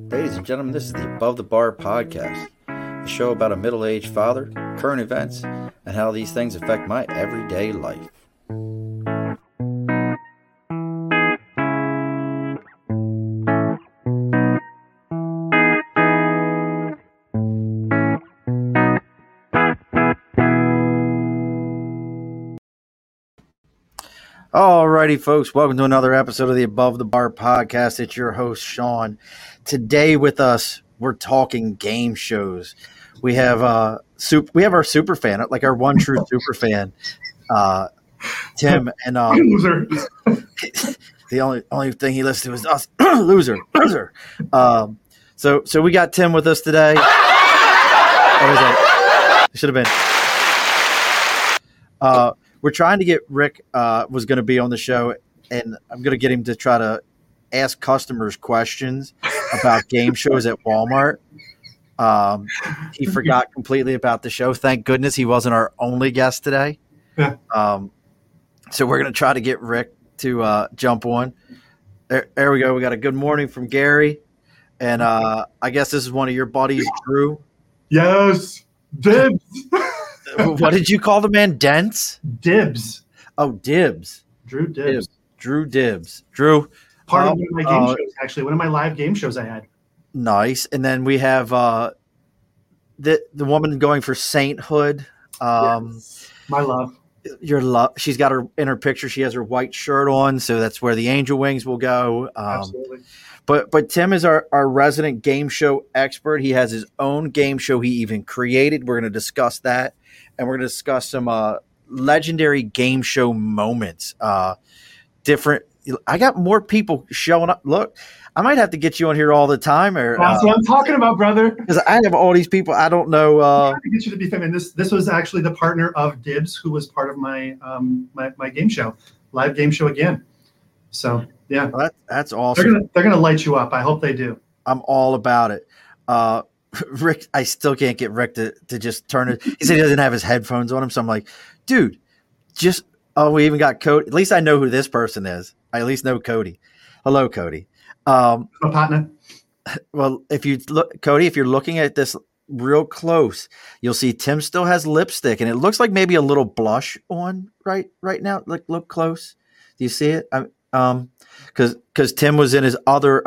Ladies and gentlemen, this is the Above the Bar podcast, a show about a middle-aged father, current events, and how these things affect my everyday life. Alrighty, folks, welcome to another episode of the Above the Bar podcast. It's your host, Sean. Today with us, we're talking game shows. We have our super fan, like our one true super fan, Tim, and loser. the only thing he listens to is us, loser. So we got Tim with us today. It should have been. We're trying to get Rick was going to be on the show, and I'm going to get him to try to ask customers questions about game shows at Walmart. He forgot completely about the show. Thank goodness he wasn't our only guest today. Yeah. So we're going to try to get Rick to jump on. There we go. We got a good morning from Gary, and I guess this is one of your buddies, Drew. Yes. Dibs. What did you call the man? Dents? Dibs. Oh, Dibs. Drew Dibs. Drew Dibs. Drew. Part of one of my game shows, actually. One of my live game shows I had. Nice. And then we have the woman going for sainthood. Yes. My love. Your love. She's got in her picture. She has her white shirt on, so that's where the angel wings will go. Absolutely. But Tim is our resident game show expert. He has his own game show he even created. We're going to discuss that, and we're going to discuss some legendary game show moments. Different. I got more people showing up. Look, I might have to get you on here all the time. That's what I'm talking about, brother. Because I have all these people. I don't know. I'm trying to get you to be famous. This was actually the partner of Dibs, who was part of my my game show, live game show again. So yeah, well, that's awesome. They're gonna light you up. I hope they do. I'm all about it. Rick, I still can't get Rick to just turn it. He said he doesn't have his headphones on him, so I'm like, dude, we even got Cody. At least I know who this person is. I at least know Cody. Hello, Cody. My partner. Well, if you look, Cody, if you're looking at this real close, you'll see Tim still has lipstick, and it looks like maybe a little blush on right now. Look close. Do you see it? Because Tim was in his other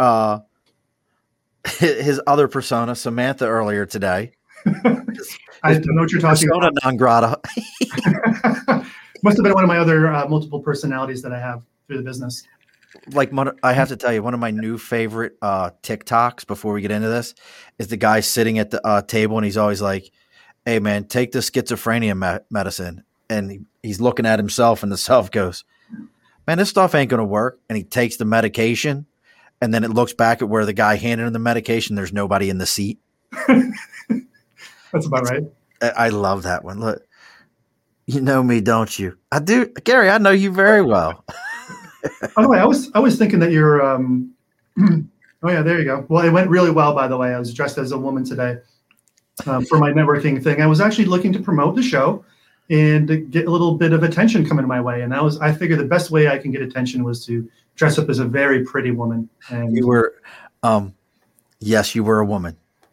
persona, Samantha, earlier today. I don't know what you're talking about. Non grata. Must have been one of my other multiple personalities that I have through the business. Like, I have to tell you, one of my new favorite TikToks before we get into this is the guy sitting at the table, and he's always like, "Hey, man, take the schizophrenia medicine." And he's looking at himself, and the self goes, "Man, this stuff ain't going to work." And he takes the medication, and then it looks back at where the guy handed him the medication. There's nobody in the seat. That's about right. I love that one. Look, you know me, don't you? I do. Gary, I know you very well. By the way, I was thinking that you're oh yeah, there you go. Well, it went really well, by the way. I was dressed as a woman today for my networking thing. I was actually looking to promote the show and to get a little bit of attention coming my way. And I figured the best way I can get attention was to dress up as a very pretty woman. And you were yes, you were a woman.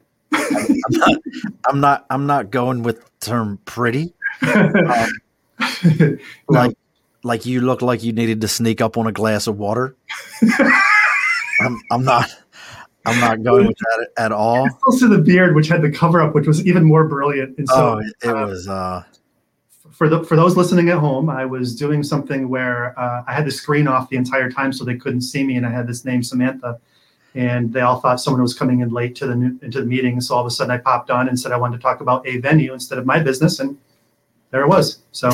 I'm not going with the term pretty. Like you look like you needed to sneak up on a glass of water. I'm not going with that at all. It's also the beard, which had the cover up, which was even more brilliant. And so, it was. For those listening at home, I was doing something where I had the screen off the entire time so they couldn't see me, and I had this name Samantha, and they all thought someone was coming in late into the meeting. So all of a sudden, I popped on and said I wanted to talk about a venue instead of my business, and there it was. So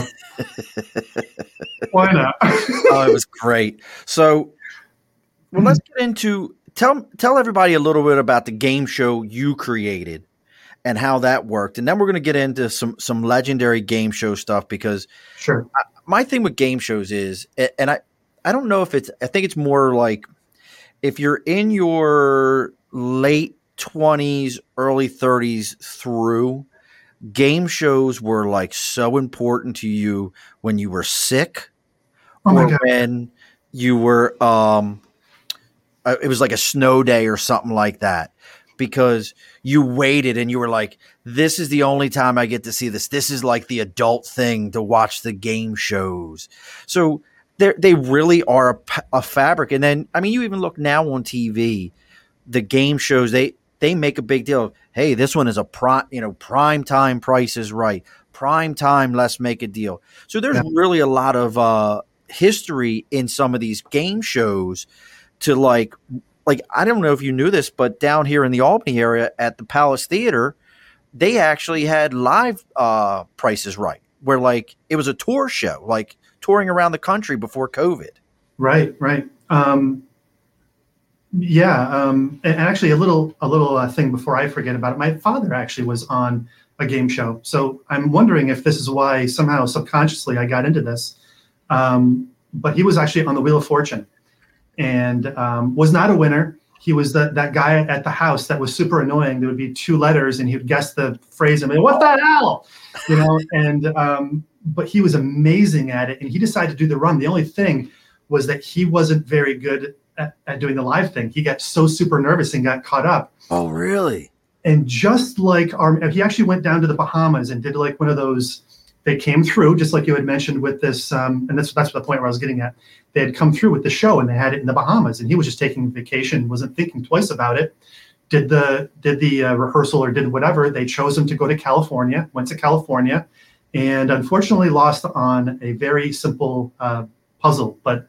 why not? Oh, it was great. So, well, let's get into tell everybody a little bit about the game show you created and how that worked, and then we're going to get into some legendary game show stuff because sure. My thing with game shows is, and I don't know if I think it's more like if you're in your late 20s, early 30s through. Game shows were like so important to you when you were sick or when you were it was like a snow day or something like that, because you waited and you were like, this is the only time I get to see this. This is like the adult thing to watch the game shows. So they really are a fabric. And then, I mean, you even look now on TV, the game shows, they make a big deal of, hey, this one is a prime time, Price is Right. Prime time, let's make a deal. So there's really a lot of history in some of these game shows to like I don't know if you knew this, but down here in the Albany area at the Palace Theater, they actually had live Price is Right, where like it was a tour show, like touring around the country before COVID. Right. And actually a little thing before I forget about it. My father actually was on a game show. So I'm wondering if this is why somehow subconsciously I got into this. But he was actually on the Wheel of Fortune and was not a winner. He was that guy at the house that was super annoying. There would be 2 letters and he would guess the phrase and be, what the hell? And but he was amazing at it. And he decided to do the run. The only thing was that he wasn't very good at doing the live thing. He got so super nervous and got caught up. Oh, really? And just like he actually went down to the Bahamas and did like one of those, they came through, just like you had mentioned with this, and that's the point where I was getting at. They had come through with the show and they had it in the Bahamas and he was just taking vacation, wasn't thinking twice about it. Did the rehearsal or did whatever. They chose him to go to California, went to California, and unfortunately lost on a very simple puzzle. But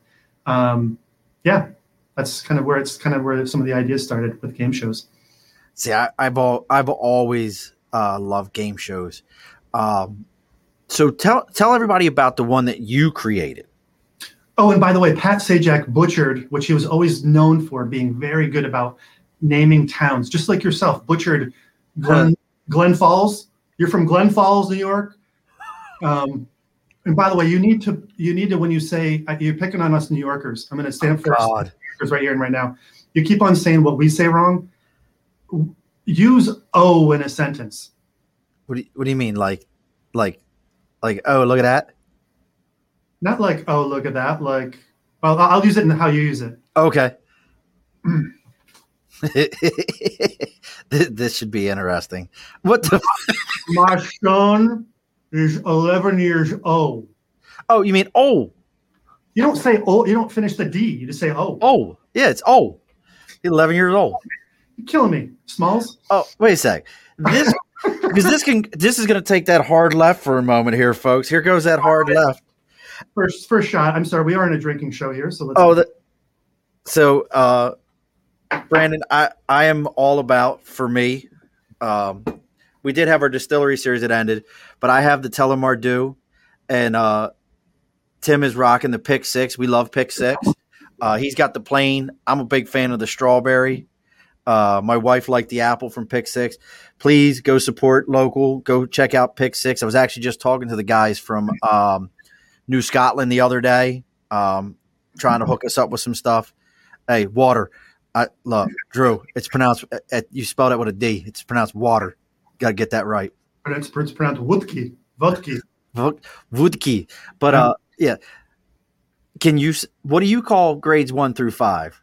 that's kind of where some of the ideas started with game shows. See, I've always loved game shows. So tell everybody about the one that you created. Oh, and by the way, Pat Sajak butchered, which he was always known for being very good about naming towns, just like yourself, butchered Glen Falls. You're from Glen Falls, New York. And by the way, you need to when you say you're picking on us New Yorkers, I'm going to stand first. God. Right here and right now. You keep on saying what we say wrong. Use "oh" in a sentence. What do you mean? Like, oh, look at that? Not like, oh, look at that. Like, well, I'll use it in how you use it. Okay. This should be interesting. What the? My son is 11 years old. Oh, you mean oh? You don't say oh. You don't finish the D. You just say oh. Oh, yeah, it's oh. 11 years old. You're killing me, Smalls. Oh, wait a sec. This because this is going to take that hard left for a moment here, folks. Here goes that hard left. First shot. I'm sorry, we are in a drinking show here, so let's. Brandon, I am all about, for me. We did have our distillery series that ended, but I have the Tellermardu, and Tim is rocking the Pick Six. We love Pick Six. He's got the plain. I'm a big fan of the strawberry. My wife liked the apple from Pick Six. Please go support local. Go check out Pick Six. I was actually just talking to the guys from New Scotland the other day, trying to hook us up with some stuff. Hey, water. Look, Drew, it's pronounced, you spelled it with a D. It's pronounced water. Got to get that right. It's pronounced Woodkey. Woodkey. But, yeah. What do you call grades 1 through 5?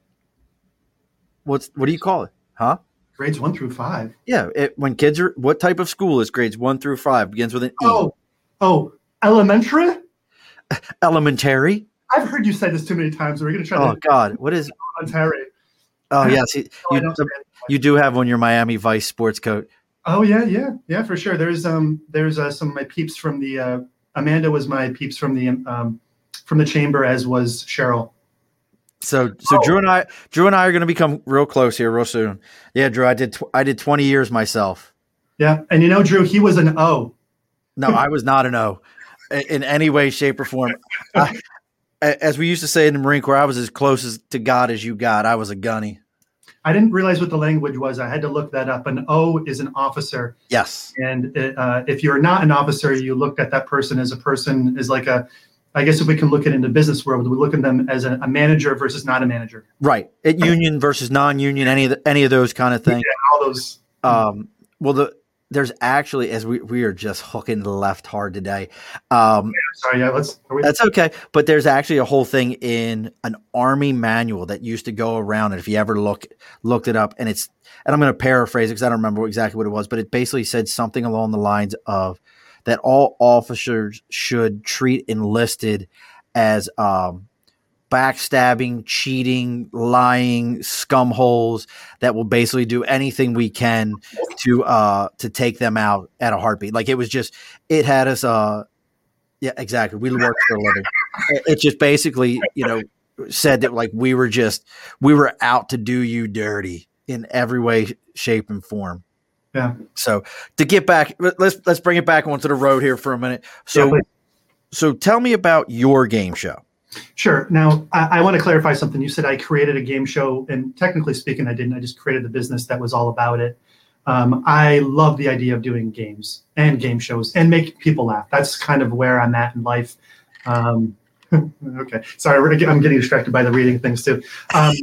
What do you call it? Huh? Grades 1 through 5? Yeah. When kids are, what type of school is grades 1 through 5? Begins with an E. Oh, elementary? Elementary? I've heard you say this too many times. We're going to try to. Oh, God. What is elementary? Oh, yes. You do have on your Miami Vice sports coat. Oh, yeah, for sure. There's some of my peeps from the Amanda was my peeps from the chamber, as was Cheryl. So Drew and I are going to become real close here real soon. Yeah, Drew, I did 20 years myself. Yeah, and Drew, he was an O. No, I was not an O in any way, shape, or form. As we used to say in the Marine Corps, I was as close to God as you got. I was a gunny. I didn't realize what the language was. I had to look that up. An O is an officer. Yes. And if you're not an officer, you look at that person as like a, I guess if we can look at it in the business world, we look at them as a manager versus not a manager. Right. Union versus non-union, any of those kind of things. Yeah, all those. Well, there's actually, as we are just hooking to the left hard today. Sorry, yeah, that's okay. But there's actually a whole thing in an Army manual that used to go around. And if you ever looked it up, and I'm going to paraphrase it because I don't remember exactly what it was, but it basically said something along the lines of that all officers should treat enlisted as backstabbing, cheating, lying scumholes that will basically do anything we can to take them out at a heartbeat. Like it had us. Yeah, exactly. We worked for a living. It just basically, said that like we were out to do you dirty in every way, shape, and form. Yeah. So to get back, let's bring it back onto the road here for a minute. So tell me about your game show. Sure. Now, I want to clarify something. You said I created a game show, and technically speaking, I didn't. I just created the business that was all about it. I love the idea of doing games and game shows and making people laugh. That's kind of where I'm at in life. Okay. Sorry, I'm getting distracted by the reading things too. But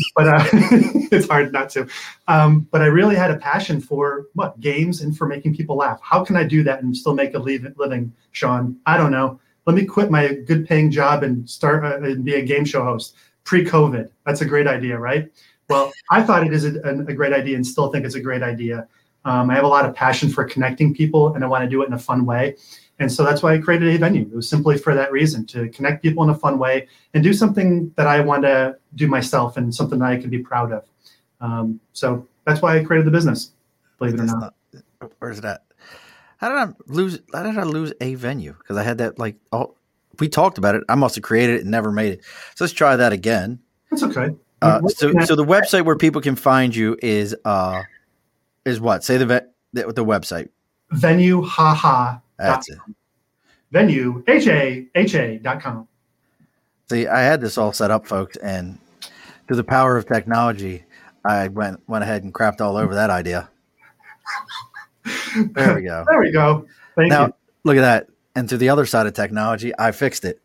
it's hard not to. But I really had a passion for games and for making people laugh. How can I do that and still make a living, Sean? I don't know. Let me quit my good paying job and start and be a game show host pre-COVID. That's a great idea, right? Well, I thought it is a great idea and still think it's a great idea. I have a lot of passion for connecting people, and I want to do it in a fun way. And so that's why I created a venue. It was simply for that reason, to connect people in a fun way and do something that I want to do myself and something that I can be proud of. So that's why I created the business, believe it or not. Where's that? How did I lose a venue? Because I had that we talked about it. I must have created it and never made it. So let's try that again. That's okay. So the website where people can find you is what? Say the website. Venue haha. That's it. Venue ha.com. See, I had this all set up, folks, and through the power of technology, I went ahead and crapped all over that idea. There we go. There we go. Thank you. Look at that. And through the other side of technology, I fixed it.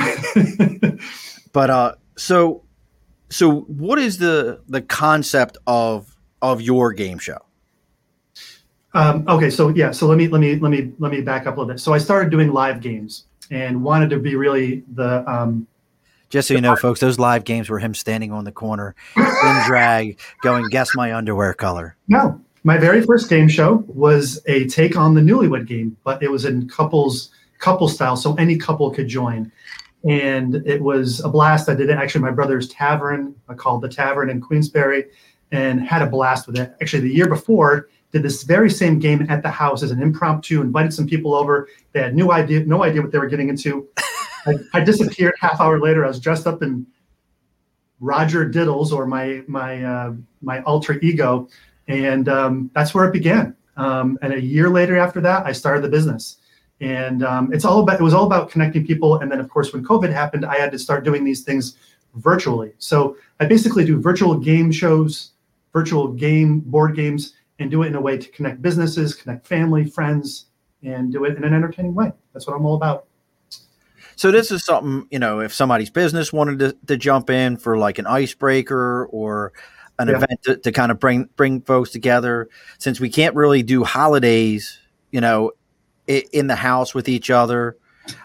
But so what is the concept of your game show? Okay, so let me back up a little bit. So I started doing live games and wanted to be really the just so you know, folks, those live games were him standing on the corner in drag, going, "Guess my underwear color." No, my very first game show was a take on the Newlywed Game, but it was in couple style, so any couple could join. And it was a blast. I did it actually my brother's tavern, called The Tavern in Queensbury, and had a blast with it. Actually, the year before, did this very same game at the house as an impromptu, invited some people over. They had no idea what they were getting into. I disappeared half hour later. I was dressed up in Roger Diddles, or my alter ego, and that's where it began. And a year later after that, I started the business. And it was all about connecting people. And then, of course, when COVID happened, I had to start doing these things virtually. So I basically do virtual game shows, board games, and do it in a way to connect businesses, connect family, friends, and do it in an entertaining way. That's what I'm all about. So this is something, if somebody's business wanted to jump in for like an icebreaker or an event to kind of bring folks together, since we can't really do holidays, in the house with each other,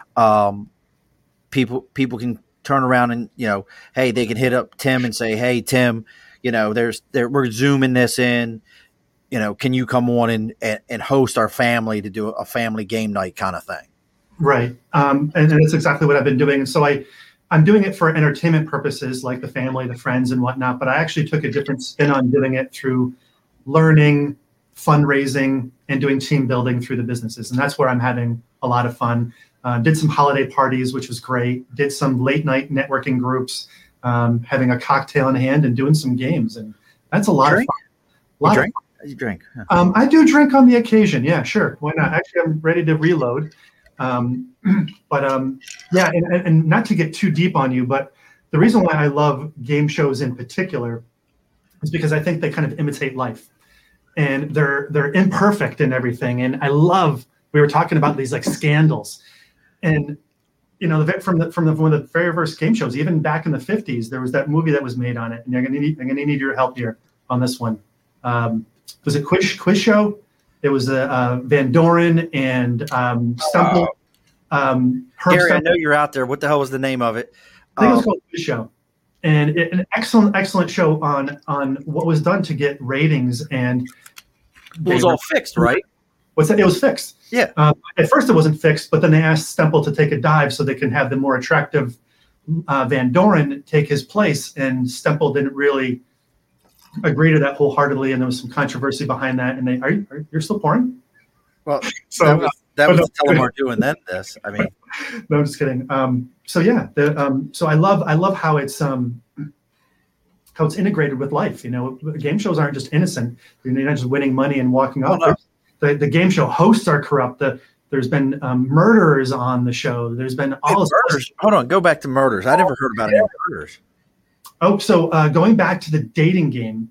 people can turn around and, hey, they can hit up Tim and say, "Hey, Tim, we're zooming this in. Can you come on and host our family to do a family game night kind of thing?" Right. And it's exactly what I've been doing. And so I'm doing it for entertainment purposes, like the family, the friends and whatnot, but I actually took a different spin on doing it through learning, fundraising, and doing team building through the businesses. And that's where I'm having a lot of fun. Did some holiday parties, which was great. Did some late night networking groups, having a cocktail in hand and doing some games. And that's a lot of fun. You drink? Yeah. I do drink on the occasion. Yeah, sure. Why not? Actually, I'm ready to reload. And not to get too deep on you, but the reason why I love game shows in particular is because I think they kind of imitate life, and they're imperfect and everything. And we were talking about these like scandals, and from one of the very first game shows, even back in the 50s, there was that movie that was made on it, and I'm gonna need your help here on this one. Was it Quiz Show? It was Van Doren and Stemple. Herb Gary, Stemple. I know you're out there. What the hell was the name of it? I think it was called The Show. And an excellent show on what was done to get ratings. And it was all fixed, right? What's that? It was fixed. Yeah. At first it wasn't fixed, but then they asked Stemple to take a dive so they can have the more attractive Van Doren take his place. And Stemple didn't really agree to that wholeheartedly, and there was some controversy behind that. And you're still pouring? Well, so that was Telemar doing then. This, I mean, no, I'm just kidding. So yeah, so I love how it's integrated with life. You know, game shows aren't just innocent. You're not just winning money and walking off. No. The game show hosts are corrupt. There's been murderers on the show. There's been all this murders. Hold on, go back to murders. I never heard about any murders. Oh, so going back to the dating game.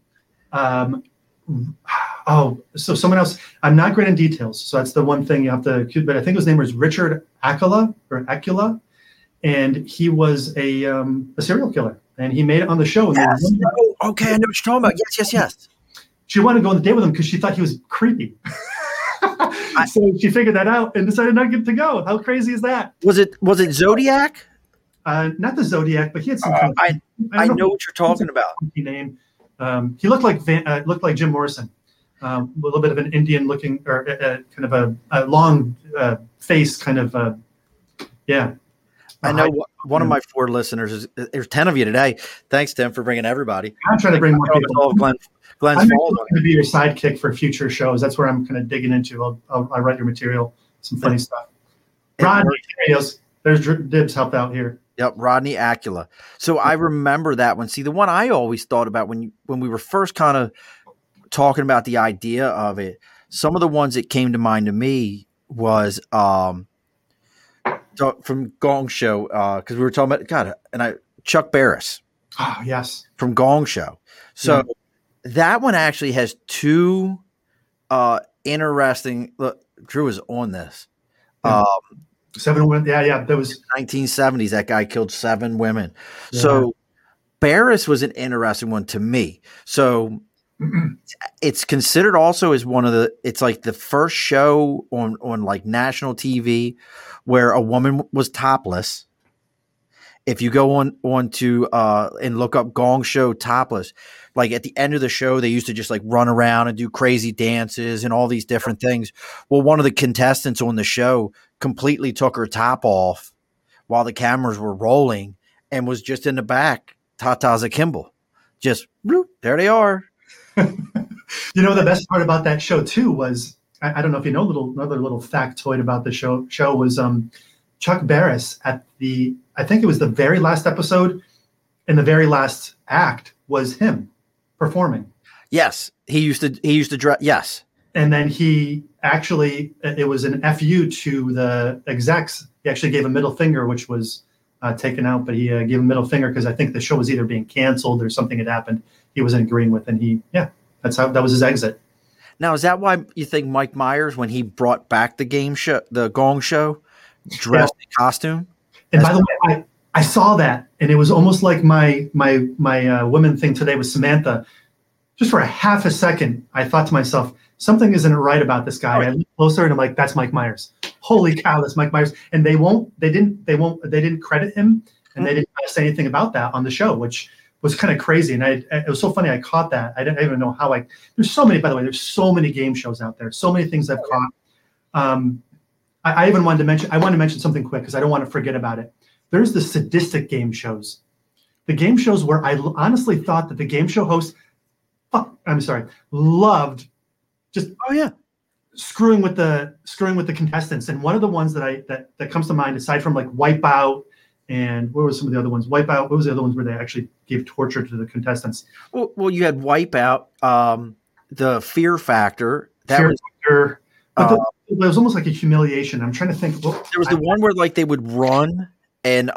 So someone else. I'm not great in details, so that's the one thing you have to. But I think his name was Richard Acula, and he was a serial killer, and he made it on the show. Yes. Oh, okay, I know what you're talking about. Yes. She wanted to go on the date with him because she thought he was creepy. So she figured that out and decided not to go. How crazy is that? Was it Zodiac? Not the Zodiac, but he had some. I know what you're talking about. Name. He looked like Jim Morrison. A little bit of an Indian looking, or kind of a long face, kind of. Yeah. I know one of my 4 listeners there's 10 of you today. Thanks, Tim, for bringing everybody. I'm trying to bring more people. Glenn's I'm going to be your sidekick for future shows. That's where I'm kind of digging into. I'll write your material, some funny stuff. Rodney, there's Dibs helped out here. Yep, Rodney Acula. So I remember that one. See, the one I always thought about when we were first kind of talking about the idea of it, some of the ones that came to mind to me was from Gong Show, because we were talking about Chuck Barris. Oh, yes. From Gong Show. So that one actually has 2 interesting – look, Drew is on this. 7 women. Yeah. That was 1970s. That guy killed 7 women. Yeah. So Barris was an interesting one to me. So it's considered also as it's like the first show on like national TV where a woman was topless. If you go on to and look up Gong Show topless, like at the end of the show, they used to just like run around and do crazy dances and all these different things. Well, one of the contestants on the show completely took her top off while the cameras were rolling and was just in the back, Tata's akimbo. Just, bloop, there they are. You know, the best part about that show too was, I don't know if you know, another little factoid about the show was Chuck Barris at I think it was the very last episode and the very last act was him performing. Yes. He used to dress. Yes. And then he actually, it was an FU to the execs. He actually gave a middle finger, which was taken out, but he gave a middle finger because I think the show was either being canceled or something had happened he wasn't agreeing with. And that was his exit. Now, is that why you think Mike Myers, when he brought back the Gong Show, dressed in costume? And by the way, I saw that, and it was almost like my women thing today with Samantha. Just for a half a second, I thought to myself, something isn't right about this guy. I looked closer, and I'm like, that's Mike Myers. Holy cow, that's Mike Myers. And they didn't credit him, and they didn't say anything about that on the show, which was kind of crazy. And it was so funny. I caught that. I didn't even know how there's so many, by the way, there's so many game shows out there. So many things I've caught. I wanted to mention something quick because I don't want to forget about it. There's the sadistic game shows. The game shows where I honestly thought that the game show host, loved just screwing with the contestants. And one of the ones that comes to mind, aside from like Wipeout and what were some of the other ones? Wipeout. What was the other ones where they actually gave torture to the contestants? Well, you had Wipeout, the Fear Factor. Factor. But it was almost like a humiliation. I'm trying to think. There was the one where like they would run and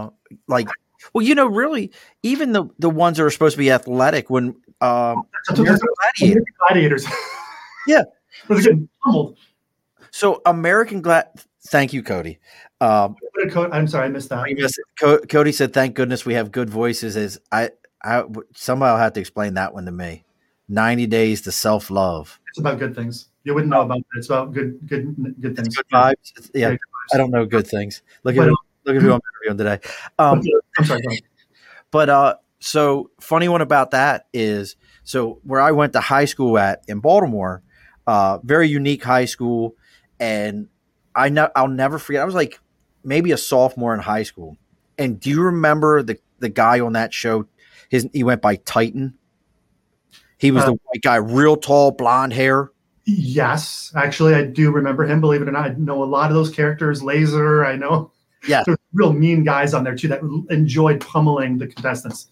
really even the ones that are supposed to be athletic when American Gladiators. Yeah. Was getting pummeled. So thank you, Cody. I'm sorry, I missed that. Cody said, "Thank goodness we have good voices." I somehow had to explain that one to me. 90 Days to Self-Love. It's about good things. You wouldn't know about it. It's about good things. Good vibes. Yeah, good I vibes. don't know good things. Look But, at who I'm interviewing today. I'm sorry. Go ahead. But so funny one about that is, so where I went to high school at in Baltimore, very unique high school, and I'll never forget. I was like maybe a sophomore in high school, and do you remember the guy on that show? He went by Titan. He was the white guy, real tall, blonde hair. Yes, actually, I do remember him. Believe it or not, I know a lot of those characters. Laser, I know. Yeah, there's real mean guys on there too that enjoyed pummeling the contestants.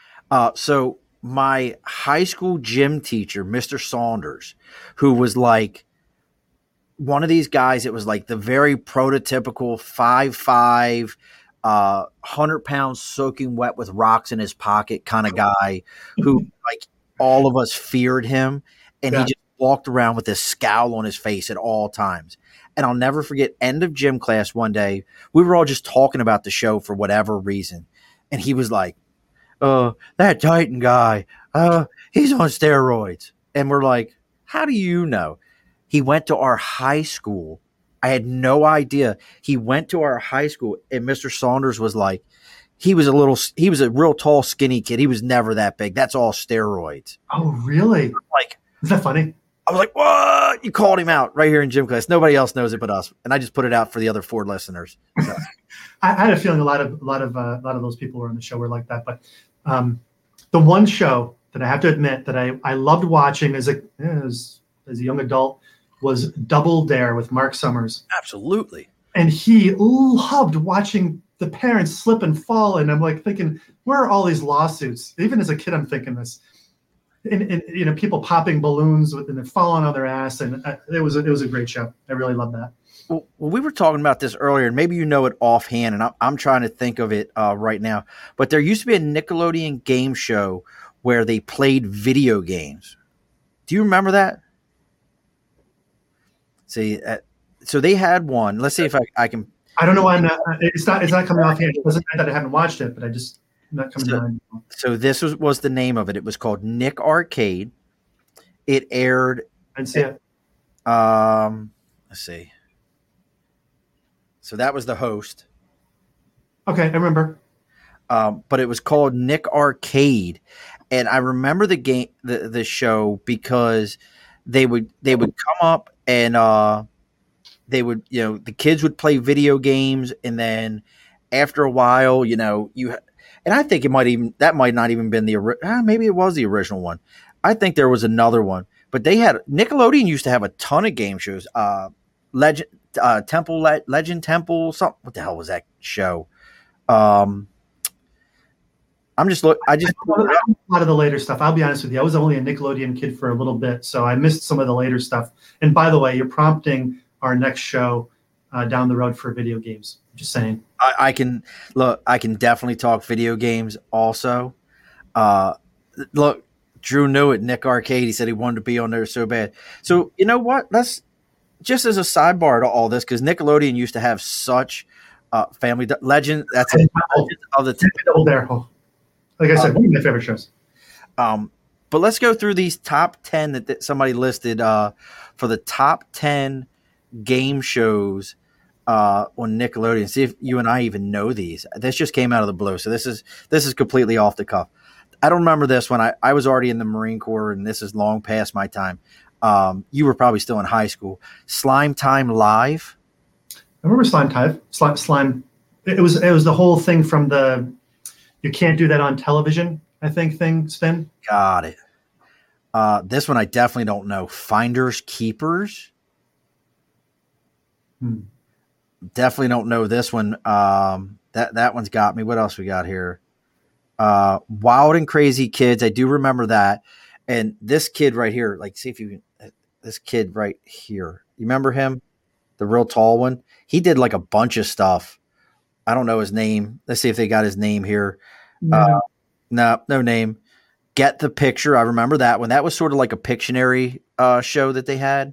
So my high school gym teacher, Mr. Saunders, who was like one of these guys, it was like the very prototypical 5'5", 100 pounds soaking wet with rocks in his pocket kind of guy who like all of us feared him. And he just walked around with this scowl on his face at all times. And I'll never forget, end of gym class one day, we were all just talking about the show for whatever reason. And he was like, that Titan guy, he's on steroids. And we're like, how do you know? He went to our high school. I had no idea. He went to our high school, and Mr. Saunders was like, he was a real tall, skinny kid. He was never that big. That's all steroids. Oh, really? Like, is that funny? I was like, what? You called him out right here in gym class. Nobody else knows it but us. And I just put it out for the other 4 listeners. So. I had a feeling a lot of those people who were on the show were like that. But the one show that I have to admit that I loved watching as a young adult was Double Dare with Mark Summers. Absolutely. And he loved watching the parents slip and fall. And I'm like thinking, where are all these lawsuits? Even as a kid, I'm thinking this. And people popping balloons and then falling on their ass. And it was a great show. I really loved that. Well, we were talking about this earlier, and maybe you know it offhand, and I'm trying to think of it right now. But there used to be a Nickelodeon game show where they played video games. Do you remember that? See, so they had one. Let's see if I can. I don't know why I'm not. It's not coming offhand. It doesn't mean that I haven't watched it, but I just not coming to mind. So this was the name of it. It was called Nick Arcade. It aired. I didn't see it. Let's see. So that was the host. Okay, I remember. But it was called Nick Arcade, and I remember the game, the show, because they would come up and they would, the kids would play video games, and then after a while, and I think that might not even been maybe it was the original one. I think there was another one, but Nickelodeon used to have a ton of game shows. Legend Temple, something. What the hell was that show? I just a lot of the later stuff. I'll be honest with you. I was only a Nickelodeon kid for a little bit, so I missed some of the later stuff. And by the way, you're prompting our next show down the road for video games. Just saying. I can definitely talk video games also. Look, Drew knew it. Nick Arcade. He said he wanted to be on there so bad. So you know what? That's just as a sidebar to all this, because Nickelodeon used to have such family legend. That's it. Of the Double Dare. Like I said, one of my favorite shows. But let's go through these top 10 that somebody listed for the top 10 game shows on Nickelodeon. See if you and I even know these. This just came out of the blue, so this is completely off the cuff. I don't remember this one. I was already in the Marine Corps, and this is long past my time. You were probably still in high school. Slime Time Live. I remember Slime Time. Slime. It was the whole thing from the "you can't do that on television," I think, thing spin. Got it. This one I definitely don't know. Finders Keepers. Definitely don't know this one. That one's got me. What else we got here? Wild and Crazy Kids. I do remember that. And this kid right here, see if you can, this kid right here. You remember him? The real tall one? He did a bunch of stuff. I don't know his name. Let's see if they got his name here. No name. Get the Picture. I remember that one. That was sort of like a Pictionary show that they had.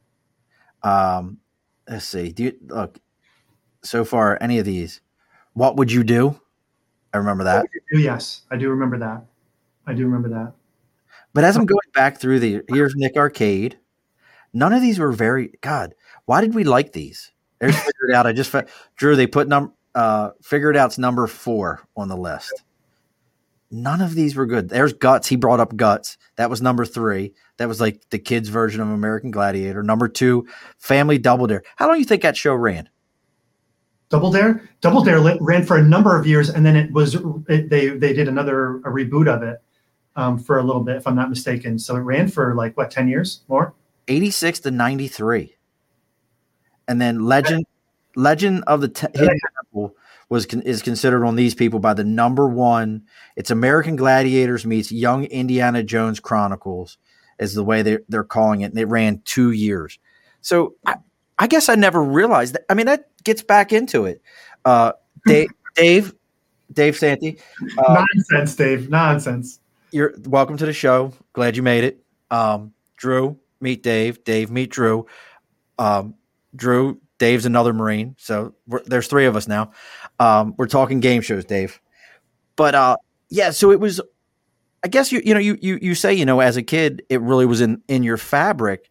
Let's see. Do you look so far any of these? What Would You Do? I remember that. Yes, I do remember that. But as I'm going back through here's Nick Arcade. None of these were God, why did we like these? There's Figure It Out. Drew, they put Figure It Out's number 4 on the list. None of these were good. There's Guts. He brought up Guts. That was number 3. That was like the kids' version of American Gladiator. Number 2, Family Double Dare. How long do you think that show ran? Double Dare ran for a number of years, and then they did a reboot of it for a little bit, if I'm not mistaken. So it ran for 10 years more? 86 to 93. And then Legend of the Hidden Temple is considered on these people by the number 1. It's American Gladiators meets Young Indiana Jones Chronicles is the way they're calling it. And it ran 2 years. So I guess I never realized that. I mean, that gets back into it. Dave Santi. Nonsense, Dave. Nonsense. You're welcome to the show. Glad you made it. Drew, meet Dave. Dave, meet Drew. Drew, Dave's another Marine. So there's 3 of us now. We're talking game shows, Dave. But so it was, I guess you say, as a kid, it really was in your fabric.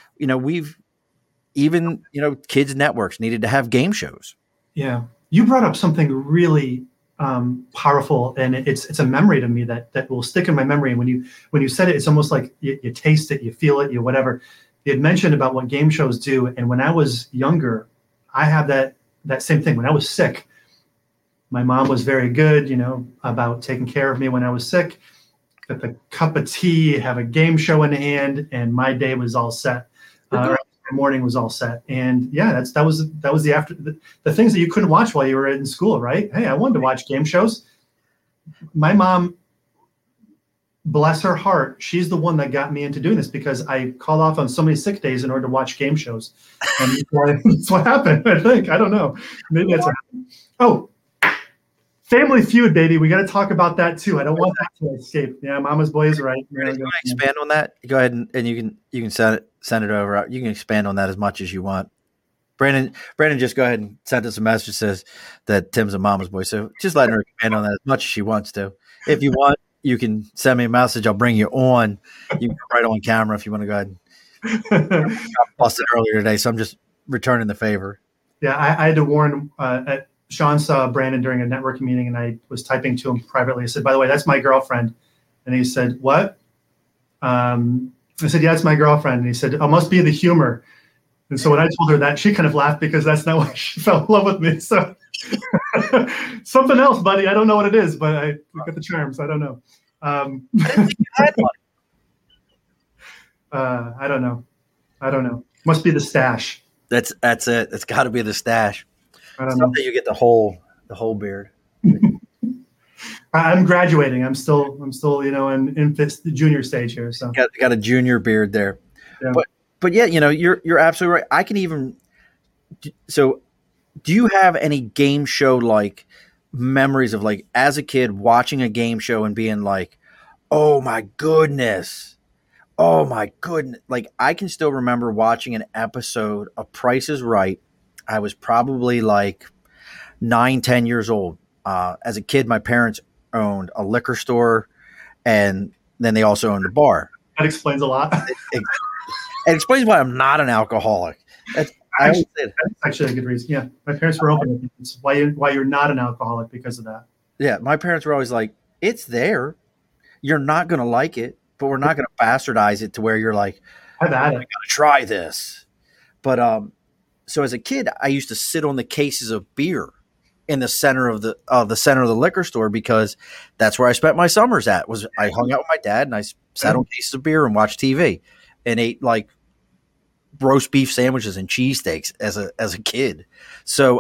Kids networks needed to have game shows. Yeah. You brought up something really powerful, and it's a memory to me that will stick in my memory. And when you said it, it's almost like you taste it, you feel it, you whatever. You had mentioned about what game shows do. And when I was younger, I had that same thing. When I was sick, my mom was very good, about taking care of me when I was sick. Get the cup of tea, have a game show in hand, and my day was all set. My morning was all set. And yeah, that was the things that you couldn't watch while you were in school, right? Hey, I wanted to watch game shows. My mom, bless her heart, she's the one that got me into doing this, because I called off on so many sick days in order to watch game shows. And that's what happened, I think. I don't know. Maybe that's what happened. Oh, Family Feud, baby. We got to talk about that too. I don't want that to escape. Yeah, Mama's Boy is right. You want to expand on that? Go ahead and you can send it over. You can expand on that as much as you want. Brandon, just go ahead and send us a message that says that Tim's a Mama's Boy. So just letting her expand on that as much as she wants to. If you want, you can send me a message. I'll bring you on. You can go right on camera if you want to go ahead. I busted earlier today, so I'm just returning the favor. Yeah, I had to warn. Sean saw Brandon during a networking meeting, and I was typing to him privately. I said, "By the way, that's my girlfriend." And he said, "What?" I said, "Yeah, it's my girlfriend." And he said, "Oh, must be the humor." And so when I told her that, she kind of laughed, because that's not why she fell in love with me. So something else, buddy. I don't know what it is, but I got the charms. I don't know. I don't know. Must be the stash. That's it. It's got to be the stash. I don't know. You get the whole beard. I'm graduating. I'm still in the junior stage here. So got a junior beard there. Yeah. But yeah, you're absolutely right. I can even. So, do you have any game show memories of as a kid watching a game show and being like, "Oh my goodness." I can still remember watching an episode of Price is Right. I was probably 9, 10 years old. As a kid, my parents owned a liquor store, and then they also owned a bar. That explains a lot. It explains why I'm not an alcoholic. That's actually a good reason. Yeah, my parents were open. It's why you're not an alcoholic, because of that. Yeah, my parents were always like, "It's there. You're not going to like it, but we're not going to bastardize it to where you're like, I got to try this." But so as a kid, I used to sit on the cases of beer in the center of the liquor store, because that's where I spent my summers at. I hung out with my dad, and I sat on cases of beer and watched TV and ate roast beef sandwiches and cheesesteaks as a kid. So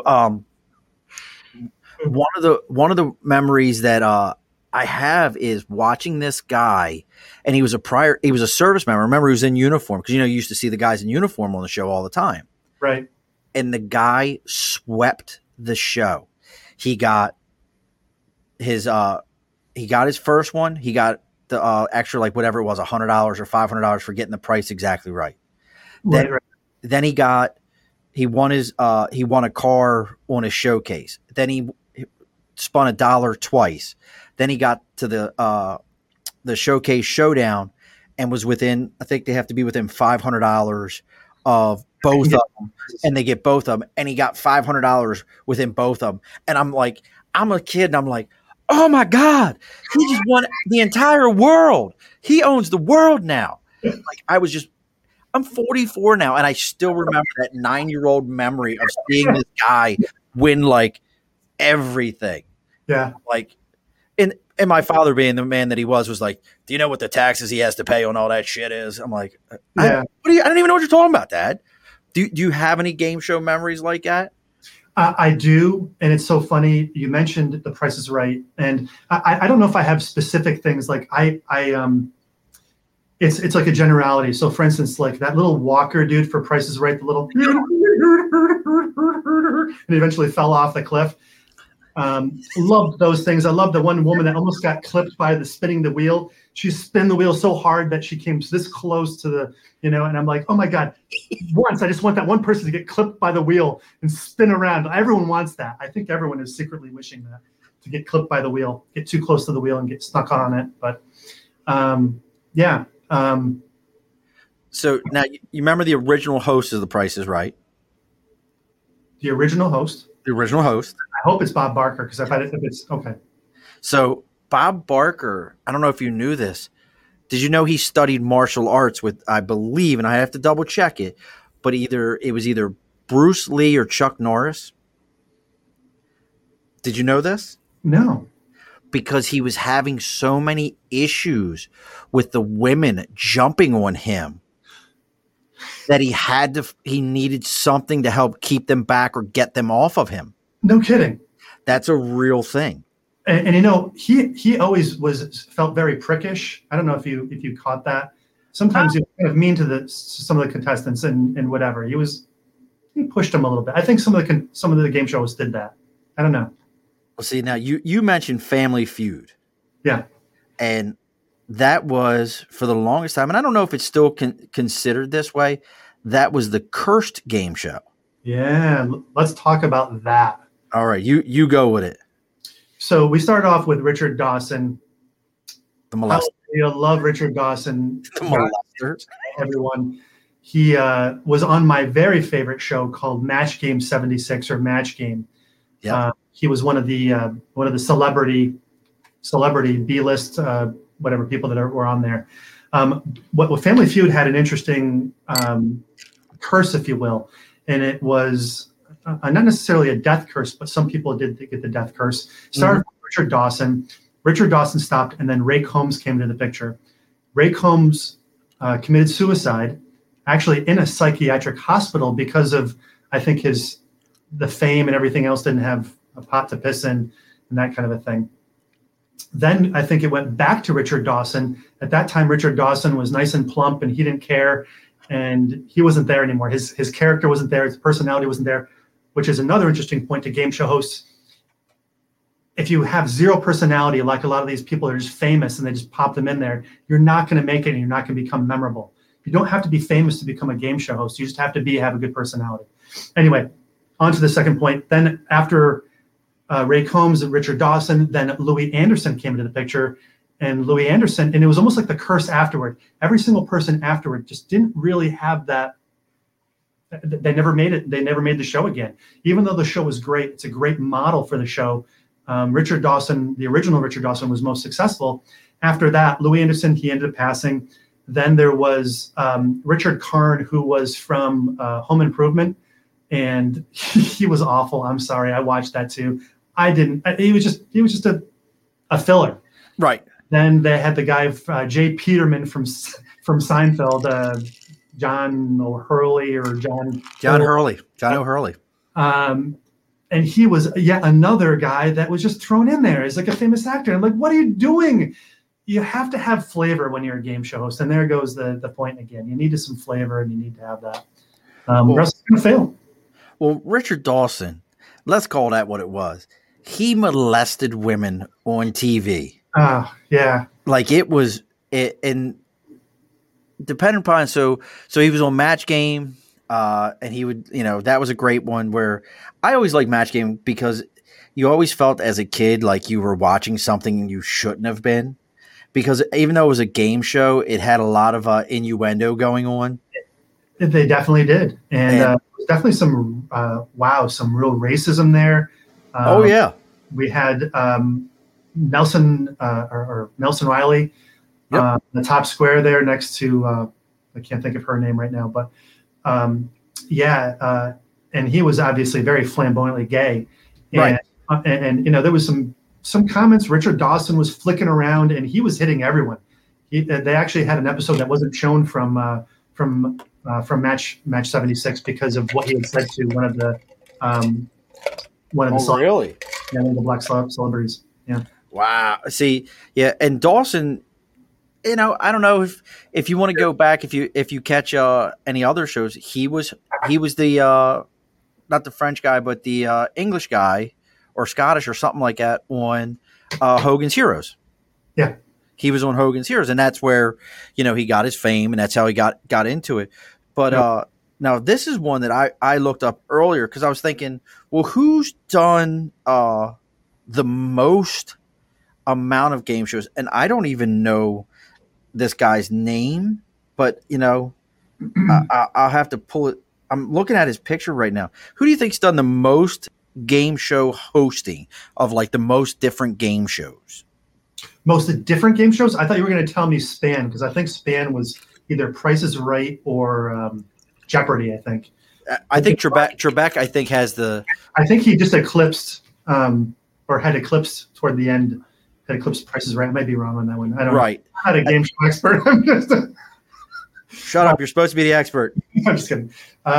one of the memories that I have is watching this guy, and he was a service member. Remember, he was in uniform, because you used to see the guys in uniform on the show all the time. Right. And the guy swept the show. He got his first one. He got the extra, whatever it was, $100 or $500 for getting the price exactly right. Then he won a car on a showcase. Then he spun $1 twice. Then he got to the showcase showdown, and was within, I think they have to be within $500 of both of them, and they get both of them, and he got $500 within both of them. And I'm like, I'm a kid, and I'm like, oh my God, he just won the entire world. He owns the world now. Like I'm 44 now, and I still remember that 9-year-old memory of seeing this guy win like everything. Yeah. Like, and my father, being the man that he was like, do you know what the taxes he has to pay on all that shit is? I'm like, I don't even know what you're talking about, Dad. Do you have any game show memories like that? I do, and it's so funny. You mentioned The Price is Right, and I don't know if I have specific things. Like it's like a generality. So, for instance, like that little Walker dude for Price is Right, the little, and he eventually fell off the cliff. Loved those things. I love the one woman that almost got clipped by the spinning the wheel. She spun the wheel so hard that she came this close to the, and I'm like, oh my God, once I just want that one person to get clipped by the wheel and spin around. Everyone wants that. I think everyone is secretly wishing that, to get clipped by the wheel, get too close to the wheel and get stuck on it. But yeah. So now you remember the original host of The Price is Right? The original host? The original host. I hope it's Bob Barker, because if it's okay. So Bob Barker, I don't know if you knew this. Did you know he studied martial arts with, I believe, and I have to double check it, but it was either Bruce Lee or Chuck Norris? Did you know this? No. Because he was having so many issues with the women jumping on him that he needed something to help keep them back or get them off of him. No kidding. That's a real thing. And he always felt very prickish. I don't know if you caught that. Sometimes he was kind of mean to some of the contestants and whatever. He pushed them a little bit. I think some of the game show hosts did that. I don't know. Well, see, now you mentioned Family Feud. Yeah. And that was, for the longest time, and I don't know if it's still considered this way, that was the cursed game show. Yeah, let's talk about that. All right, you go with it. So we start off with Richard Dawson. The molester. I love Richard Dawson. The molester. Everyone. He was on my very favorite show called Match Game 76 or Match Game. Yeah. He was one of the celebrity B-list whatever people that were on there. What Family Feud had an interesting curse, if you will, and it was not necessarily a death curse, but some people did get the death curse. Started with Richard Dawson. Richard Dawson stopped, and then Ray Combs came into the picture. Ray Combs committed suicide, actually in a psychiatric hospital because of, I think, the fame and everything else didn't have a pot to piss in and that kind of a thing. Then I think it went back to Richard Dawson. At that time, Richard Dawson was nice and plump, and he didn't care, and he wasn't there anymore. His character wasn't there. His personality wasn't there, which is another interesting point to game show hosts. If you have zero personality, like a lot of these people are just famous and they just pop them in there, you're not going to make it and you're not going to become memorable. You don't have to be famous to become a game show host. You just have to have a good personality. Anyway, on to the second point. Then after Ray Combs and Richard Dawson, then Louis Anderson came into the picture. And Louis Anderson, and it was almost like the curse afterward. Every single person afterward just didn't really have that. They never made it. They never made the show again. Even though the show was great, it's a great model for the show. Richard Dawson, the original Richard Dawson, was most successful. After that, Louis Anderson, he ended up passing. Then there was Richard Karn, who was from Home Improvement, and he was awful. I'm sorry, I watched that too. I didn't. He was just a filler. Right. Then they had the guy Jay Peterman from Seinfeld, John O'Hurley or John O'Hurley. And he was yet another guy that was just thrown in there as like a famous actor. I'm like, what are you doing? You have to have flavor when you're a game show host. And there goes the point again. You need some flavor and you need to have that. The rest is going to fail. Well, Richard Dawson, let's call that what it was. He molested women on TV. Yeah. Like it was, and depending upon, so he was on Match Game. And he would, that was a great one where I always liked Match Game because you always felt as a kid like you were watching something you shouldn't have been, because even though it was a game show, it had a lot of innuendo going on. They definitely did, and definitely some some real racism there. Oh yeah, we had Nelson or Nelson Riley, the top square there next to I can't think of her name right now, but and he was obviously very flamboyantly gay, and, right? And there was some comments. Richard Dawson was flicking around, and he was hitting everyone. They actually had an episode that wasn't shown from Match 76 because of what he had said to one of the really? Yeah, one of the black celebrities. Yeah. Wow. See, yeah, and Dawson, I don't know if you want to go back, if you catch any other shows, he was the not the French guy, but the English guy or Scottish or something like that on Hogan's Heroes. Yeah. He was on Hogan's Heroes, and that's where, he got his fame, and that's how he got into it. But now this is one that I looked up earlier because I was thinking, well, who's done the most amount of game shows? And I don't even know this guy's name, but, I'll have to pull it. I'm looking at his picture right now. Who do you think's done the most game show hosting of like the most different game shows? Most different game shows? I thought you were going to tell me Span, because I think Span was either Price is Right or Jeopardy, I think. I think Trebek, I think, has the... I think he just eclipsed, or had eclipsed toward the end, had eclipsed Price is Right. I might be wrong on that one. I don't know. I'm not a game show expert. I'm just... Shut up. You're supposed to be the expert. I'm just kidding.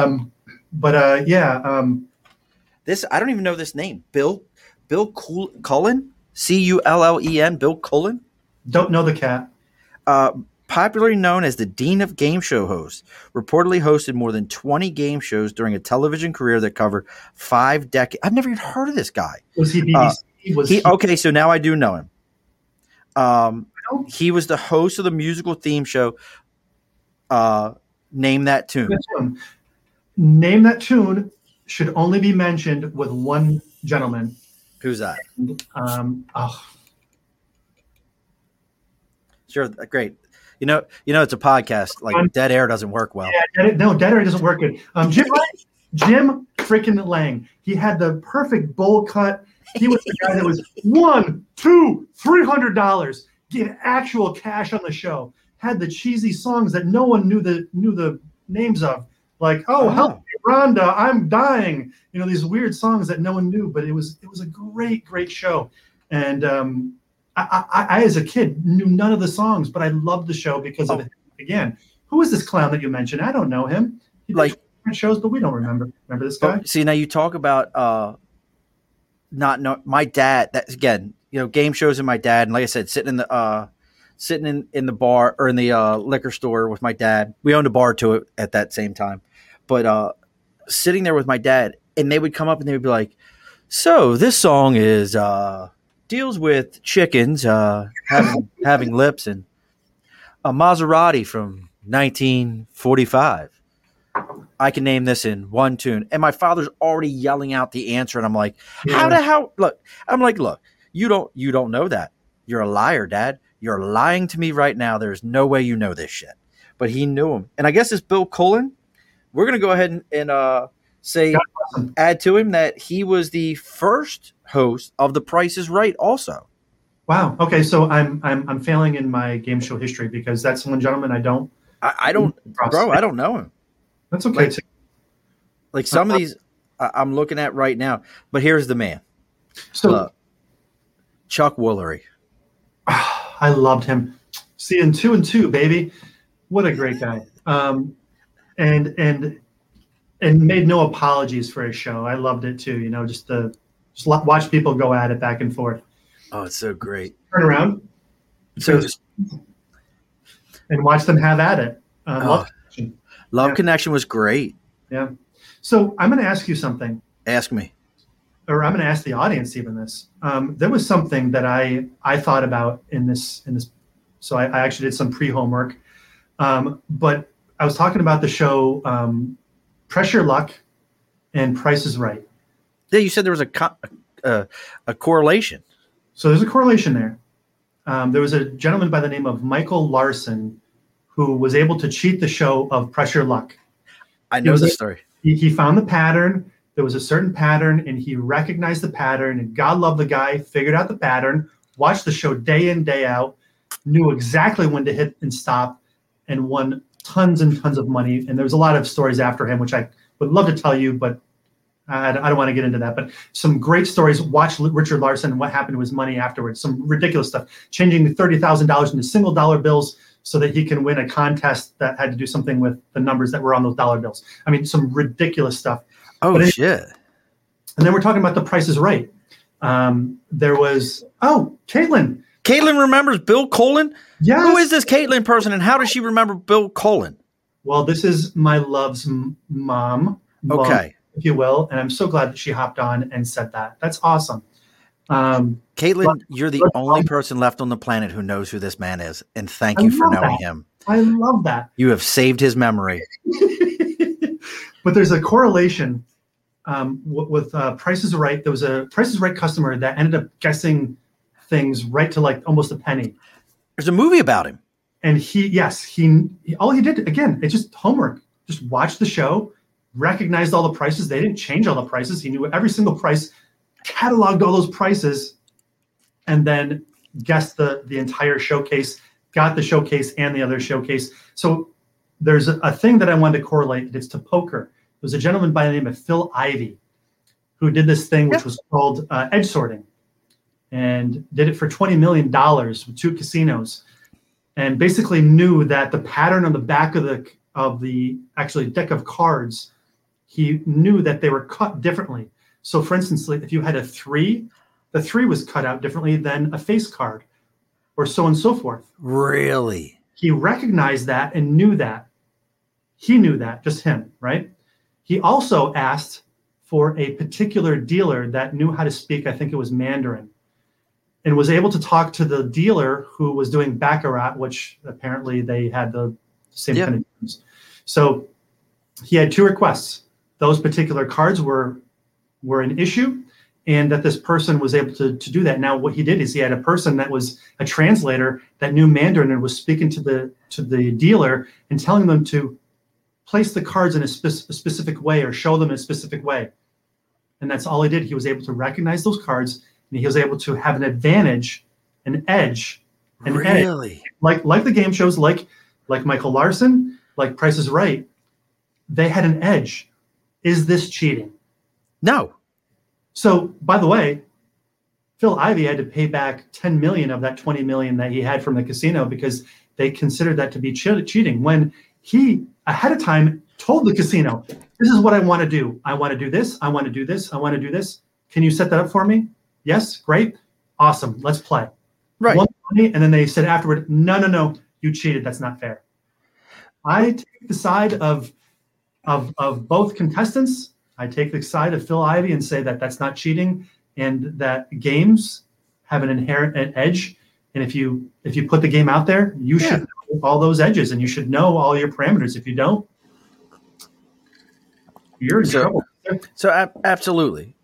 This, I don't even know this name. Bill Cullen? Cullen? Bill Cullen? Don't know the cat. Popularly known as the Dean of Game Show Hosts, reportedly hosted more than 20 game shows during a television career that covered 5 decades. I've never even heard of this guy. Was he BBC? Okay, so now I do know him. He was the host of the musical theme show, Name That Tune. Name That Tune should only be mentioned with one gentleman. Who's that? Sure, great. You know, it's a podcast. Like dead air doesn't work well. Yeah, dead air doesn't work good. Jim freaking Lang. He had the perfect bowl cut. He was the guy that was $100, $200, $300. Get actual cash on the show. Had the cheesy songs that no one knew the names of. Like, help me, Rhonda, I'm dying. These weird songs that no one knew, but it was a great, great show. And I as a kid knew none of the songs, but I loved the show because of it. Again, who is this clown that you mentioned? I don't know him. He did different shows, but we don't remember this guy. See, now you talk about not know my dad. That's again, game shows and my dad, and like I said, sitting in the bar or in the liquor store with my dad. We owned a bar to it at that same time, but sitting there with my dad, and they would come up and they would be like, "So this song is deals with chickens having lips and a Maserati from 1945. I can name this in one tune." And my father's already yelling out the answer, and I'm like, look, you don't know that. You're a liar, Dad. You're lying to me right now. There's no way you know this shit. But he knew him. And I guess it's Bill Cullen. We're going to go ahead and say, add to him that he was the first host of The Price is Right also. Wow. Okay, so I'm failing in my game show history because that's one gentleman I don't know him. That's okay. Like some of these I'm looking at right now. But here's the man. So Chuck Woolery. I loved him. Seeing 2 and 2, baby. What a great guy. And made no apologies for his show. I loved it too. Just watch people go at it back and forth. Oh, it's so great. Turn around. And watch them have at it. Love Connection was great. Yeah. So I'm going to ask you something. Ask me. Or I'm going to ask the audience even this. There was something that I thought about in this. So I actually did some pre-homework. But I was talking about the show Press Your Luck and Price is Right. Yeah, you said there was a correlation. So there's a correlation there. there was a gentleman by the name of Michael Larson who was able to cheat the show of Pressure Luck. I know the story. He found the pattern. There was a certain pattern, and he recognized the pattern. And God love the guy, figured out the pattern, watched the show day in, day out, knew exactly when to hit and stop, and won tons and tons of money. And there was a lot of stories after him, which I would love to tell you, but I don't want to get into that. But some great stories. Watch Richard Larson and what happened to his money afterwards. Some ridiculous stuff. Changing $30,000 into single dollar bills so that he can win a contest that had to do something with the numbers that were on those dollar bills. I mean, some ridiculous stuff. Oh, shit. And then we're talking about The Price is Right. There was, Caitlin. Caitlin remembers Bill Colin? Yes. Who is this Caitlin person, and how does she remember Bill Colin? Well, this is my love's mom. Okay. If you will. And I'm so glad that she hopped on and said that. That's awesome. Caitlin, you're the only person left on the planet who knows who this man is. And thank you for knowing him. I love that. You have saved his memory. But there's a correlation with Price is Right. There was a Price is Right customer that ended up guessing things right to like almost a penny. There's a movie about him. And all he did, again, it's just homework. Just watch the show, recognized all the prices. They didn't change all the prices. He knew every single price, cataloged all those prices, and then guessed the entire showcase, got the showcase and the other showcase. So there's a thing that I wanted to correlate. It's to poker. There was a gentleman by the name of Phil Ivey who did this thing, which was called edge sorting, and did it for $20 million with 2 casinos, and basically knew that the pattern on the back of the actually deck of cards, he knew that they were cut differently. So for instance, like if you had a 3, the 3 was cut out differently than a face card, or so on and so forth. Really? He recognized that and knew that. He knew that, just him, right? He also asked for a particular dealer that knew how to speak, I think it was Mandarin, and was able to talk to the dealer who was doing Baccarat, which apparently they had the same kind of games. So he had 2 requests. Those particular cards were an issue, and that this person was able to do that. Now, what he did is he had a person that was a translator that knew Mandarin and was speaking to the dealer and telling them to place the cards in a specific way or show them in a specific way. And that's all he did. He was able to recognize those cards, and he was able to have an advantage, an edge. Really? Like the game shows, like Michael Larson, like Price is Right, they had an edge. Is this cheating? No. So, by the way, Phil Ivey had to pay back $10 million of that $20 million that he had from the casino because they considered that to be cheating. When he, ahead of time, told the casino, this is what I want to do. I want to do this. I want to do this. I want to do this. Can you set that up for me? Yes. Great. Awesome. Let's play. Right. Won money, and then they said afterward, no, you cheated. That's not fair. I take the side of both contestants. I take the side of Phil Ivey and say that that's not cheating, and that games have an inherent edge. And if you put the game out there, you should know all those edges, and you should know all your parameters. If you don't, you're in trouble. So absolutely,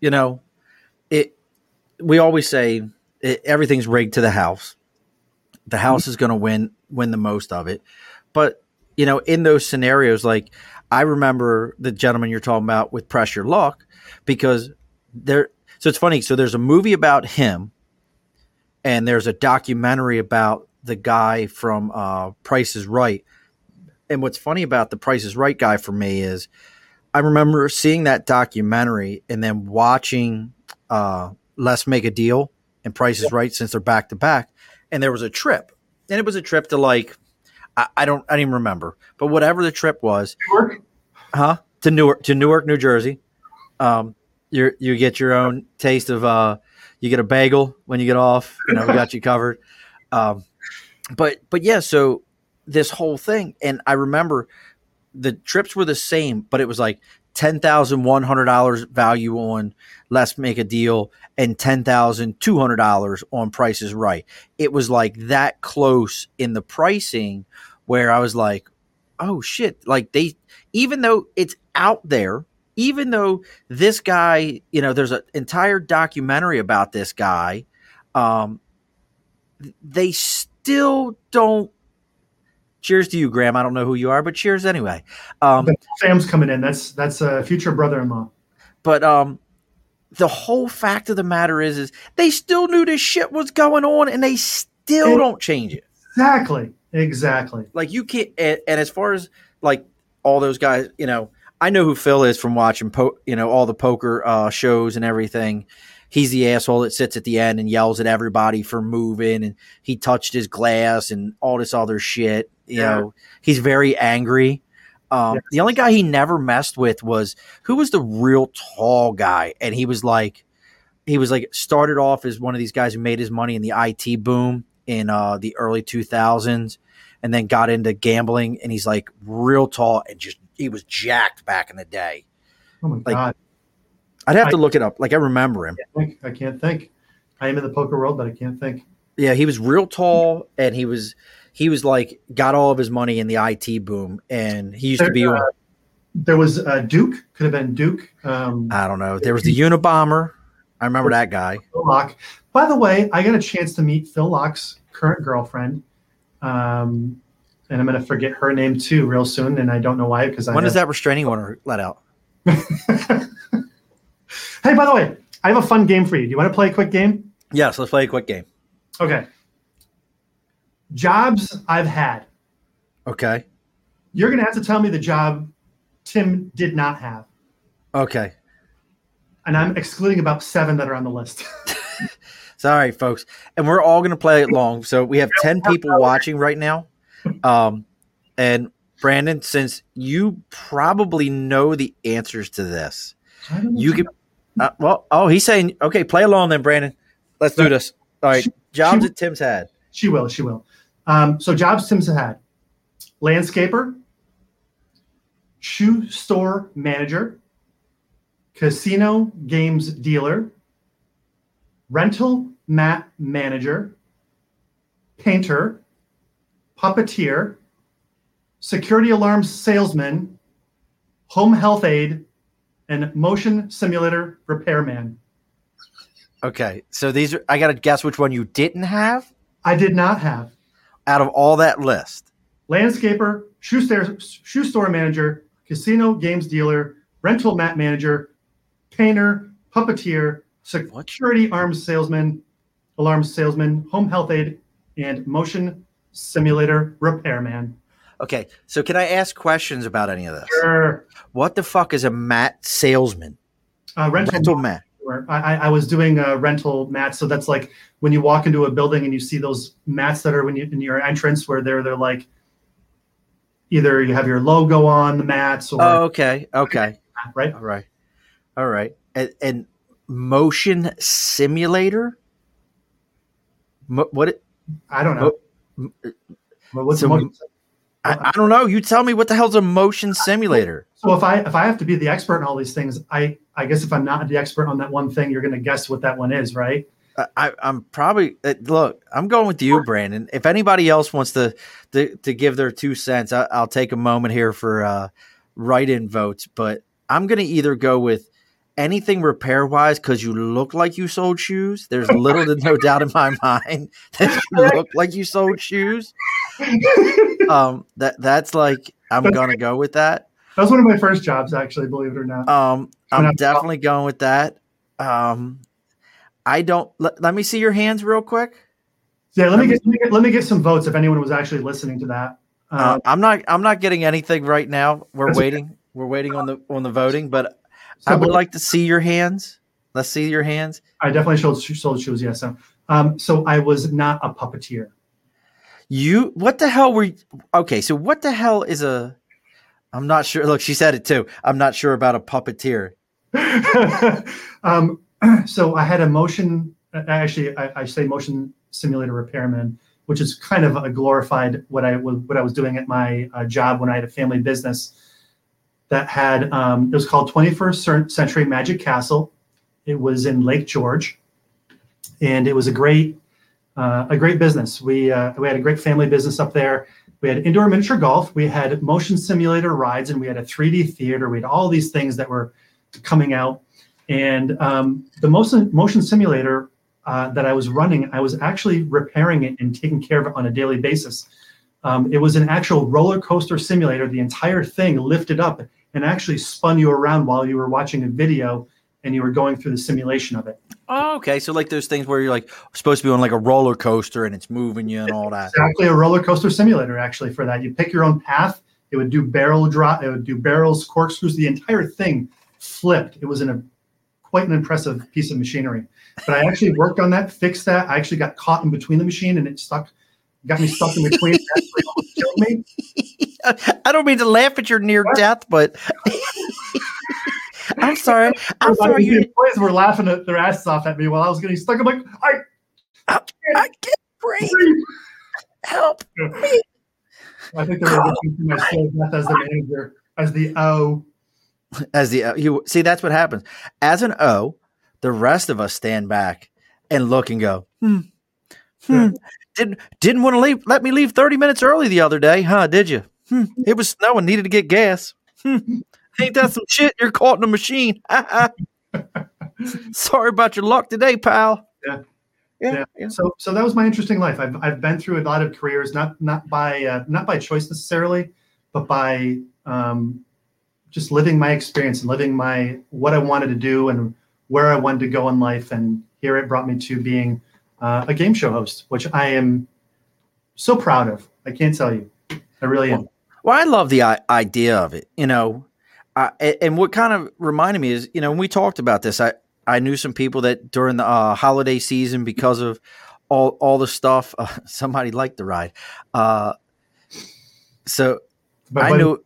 we always say everything's rigged to the house. The house is going to win the most of it. But in those scenarios, like I remember the gentleman you're talking about with Pressure Luck, because so it's funny. So there's a movie about him, and there's a documentary about the guy from Price is Right. And what's funny about the Price is Right guy for me is I remember seeing that documentary and then watching Let's Make a Deal and Price is Right, since they're back to back. And there was a trip, and it was a trip to like, I don't even remember, but whatever the trip was, Newark? To Newark, New Jersey. You get your own taste of, you get a bagel when you get off, we got you covered. But yeah, so this whole thing, and I remember the trips were the same, but it was like $10,100 value on Let's Make a Deal and $10,200 on Price is Right. It was like that close in the pricing where I was like, oh shit. Like even though it's out there, even though this guy, there's an entire documentary about this guy, they still don't. Cheers to you, Graham. I don't know who you are, but cheers anyway. Sam's coming in. That's a future brother-in-law. But the whole fact of the matter is they still knew this shit was going on, and they still don't change it. Exactly. Like you can't. And as far as like all those guys, I know who Phil is from watching, all the poker shows and everything. He's the asshole that sits at the end and yells at everybody for moving, and he touched his glass and all this other shit. You know, he's very angry. The only guy he never messed with was who was the real tall guy, and he was like started off as one of these guys who made his money in the IT boom in the early 2000s, and then got into gambling. And he's like real tall and he was jacked back in the day. Oh my God. I'd have to look it up. Like I remember him. I can't think. I am in the poker world, but I can't think. Yeah, he was real tall, and he was like got all of his money in the IT boom, and he used to be. There was Duke. Could have been Duke. I don't know. There was the Unabomber. I remember that guy. Phil Locke. By the way, I got a chance to meet Phil Locke's current girlfriend, and I'm going to forget her name too real soon, and I don't know why because when does that restraining order let out? Hey, by the way, I have a fun game for you. Do you want to play a quick game? Yes, let's play a quick game. Okay. Jobs I've had. Okay. You're going to have to tell me the job Tim did not have. Okay. And I'm excluding about 7 that are on the list. Sorry, folks. And we're all going to play it long. So we have 10 people watching right now. And Brandon, since you probably know the answers to this, you can. He's saying, okay, play along then, Brandon. Let's do this. All right. Jobs that Tim's had. She will. So jobs Tim's had. Landscaper, shoe store manager, casino games dealer, rental mat manager, painter, puppeteer, security alarm salesman, home health aide, and motion simulator repairman. Okay, so these are. I got to guess which one you didn't have. I did not have. Out of all that list, landscaper, shoe store manager, casino games dealer, rental mat manager, painter, puppeteer, security alarm salesman, home health aide, and motion simulator repairman. Okay, so can I ask questions about any of this? Sure. What the fuck is a mat salesman? Rental mat. I was doing a rental mats, so that's like when you walk into a building and you see those mats that are in your entrance where they're like either you have your logo on the mats or okay right all right and motion simulator. I don't know. What's motion? I don't know. You tell me what the hell's a motion simulator. So if I have to be the expert in all these things, I guess if I'm not the expert on that one thing, you're going to guess what that one is, right? I'm probably look. I'm going with you, Brandon. If anybody else wants to give their 2 cents, I'll take a moment here for write-in votes. But I'm going to either go with anything repair-wise because you look like you sold shoes. There's little to no doubt in my mind that you look like you sold shoes. That's like I'm gonna go with that. That was one of my first jobs, actually, believe it or not. I'm definitely going with that. I don't. Let me see your hands real quick. Yeah, let me get some votes if anyone was actually listening to that. I'm not getting anything right now. We're waiting. Okay. We're waiting on the voting, but I would like to see your hands. Let's see your hands. I definitely sold shoes. Yes. So I was not a puppeteer. What the hell were you? Okay, so what the hell is a? I'm not sure. Look, she said it too. I'm not sure about a puppeteer. So I had a motion. Actually, I say motion simulator repairman, which is kind of a glorified what I was doing at my job when I had a family business that had. It was called 21st Century Magic Castle. It was in Lake George, and it was a great business. We had a great family business up there. We had indoor miniature golf. We had motion simulator rides, and we had a 3D theater. We had all these things that were coming out. And the motion simulator that I was running, I was actually repairing it and taking care of it on a daily basis. It was an actual roller coaster simulator. The entire thing lifted up and actually spun you around while you were watching a video and you were going through the simulation of it. Oh, okay. So like those things where you're like supposed to be on like a roller coaster and it's moving you and all that. Exactly, a roller coaster simulator actually for that. You pick your own path. It would do barrel drop. It would do barrels, corkscrews. The entire thing flipped. It was quite an impressive piece of machinery. But I actually worked on that, fixed that. I actually got caught in between the machine and it got me stuck in between. It actually almost killed me. I don't mean to laugh at your near death, but I'm sorry. I'm sorry. The employees were laughing their asses off at me while I was getting stuck. I'm like, I can't breathe. Help me. I think they were looking for my soul death as the manager, as the O. As the you see, that's what happens. As an O, the rest of us stand back and look and go, Didn't want to let me leave 30 minutes early the other day, huh? Did you? It was snowing, needed to get gas. Ain't that some shit? You're caught in a machine. Sorry about your luck today, pal. Yeah. So that was my interesting life. I've been through a lot of careers, not by choice necessarily, but by just living my experience and living what I wanted to do and where I wanted to go in life. And here it brought me to being a game show host, which I am so proud of. I can't tell you. I really am. Well, I love the idea of it, and what kind of reminded me is, when we talked about this, I knew some people that during the holiday season, because of all the stuff, somebody liked the ride. So I knew.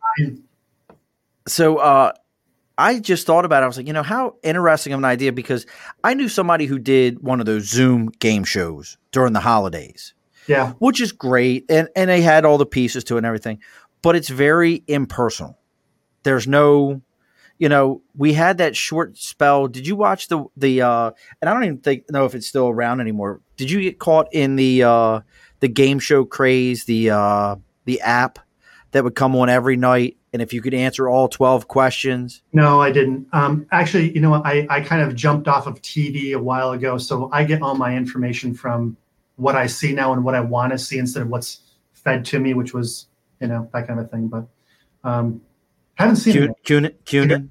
So I just thought about it. I was like, how interesting of an idea, because I knew somebody who did one of those Zoom game shows during the holidays. Yeah. Which is great. And they had all the pieces to it and everything, but it's very impersonal. There's no, we had that short spell. Did you watch the and I don't even know if it's still around anymore. Did you get caught in the game show craze, the app that would come on every night? And if you could answer all 12 questions. No, I didn't. Actually, you know what? I kind of jumped off of TV a while ago. So I get all my information from what I see now and what I want to see instead of what's fed to me, which was, that kind of thing. But haven't seen it. QAnon?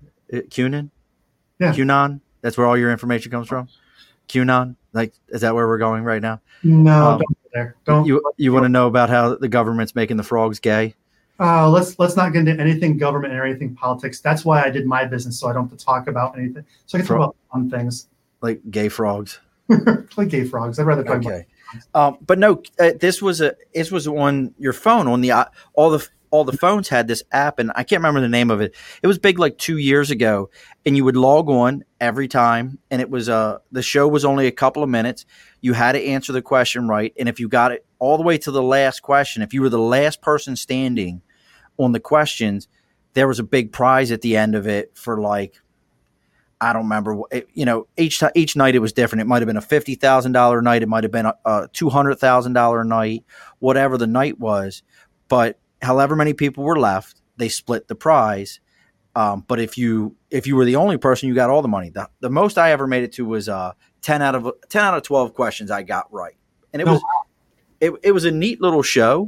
Yeah. QAnon? That's where all your information comes from? QAnon? Like, is that where we're going right now? No, don't go there. Don't. You want to know about how the government's making the frogs gay? Let's not get into anything government or anything politics. That's why I did my business, so I don't have to talk about anything. So I can talk about fun things. Like gay frogs. Like gay frogs. I'd rather talk about. But no, this was on your phone. On the all the phones had this app, and I can't remember the name of it. It was big like 2 years ago, and you would log on every time, and it was the show was only a couple of minutes. You had to answer the question right, and if you got it all the way to the last question, if you were the last person standing on the questions, there was a big prize at the end of it for like, I don't remember. Each night it was different. It might have been a $50,000 night. It might have been a $200,000 night, whatever the night was. But however many people were left, they split the prize. But if you were the only person, you got all the money. The most I ever made it to was 10 out of 12 questions I got right, and it was a neat little show.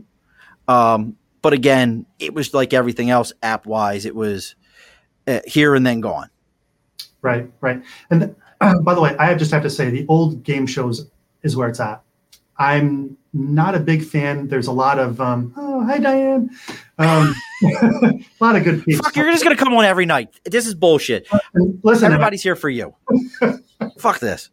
But again, it was like everything else app wise. It was here and then gone. Right. And by the way, I just have to say the old game shows is where it's at. I'm not a big fan. There's a lot of, hi, Diane. A lot of good people. Fuck, you're just going to come on every night. This is bullshit. Listen, everybody's here for you. Fuck this.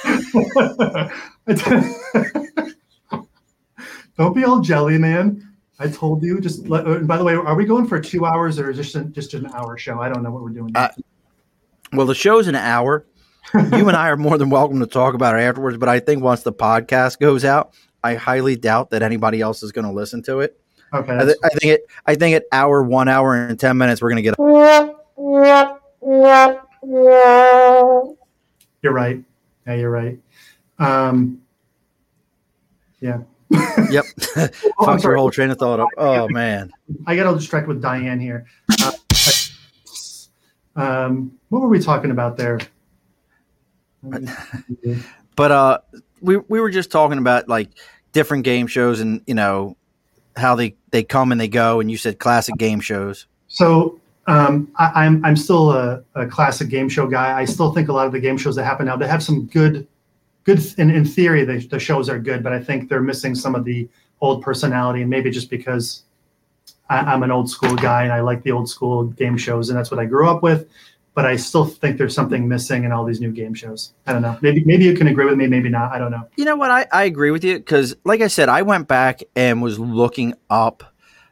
Don't be all jelly, man. I told you. By the way, are we going for 2 hours or is this just an hour show? I don't know what we're doing. Well, the show's an hour. You and I are more than welcome to talk about it afterwards, but I think once the podcast goes out, I highly doubt that anybody else is going to listen to it. Okay. I think at 1 hour and 10 minutes, we're going to get. You're right. Yeah, you're right. Yeah. Yep. Fuck your whole train of thought up. Oh man. I got all distracted with Diane here. What were we talking about there? But we were just talking about like different game shows and how they come and they go, and you said classic game shows. So I'm still a classic game show guy. I still think a lot of the game shows that happen now, they have some good in theory, the shows are good, but I think they're missing some of the old personality, and maybe just because I'm an old school guy and I like the old school game shows, and that's what I grew up with. But I still think there's something missing in all these new game shows. I don't know. Maybe you can agree with me, maybe not. I don't know. You know what? I agree with you because, like I said, I went back and was looking up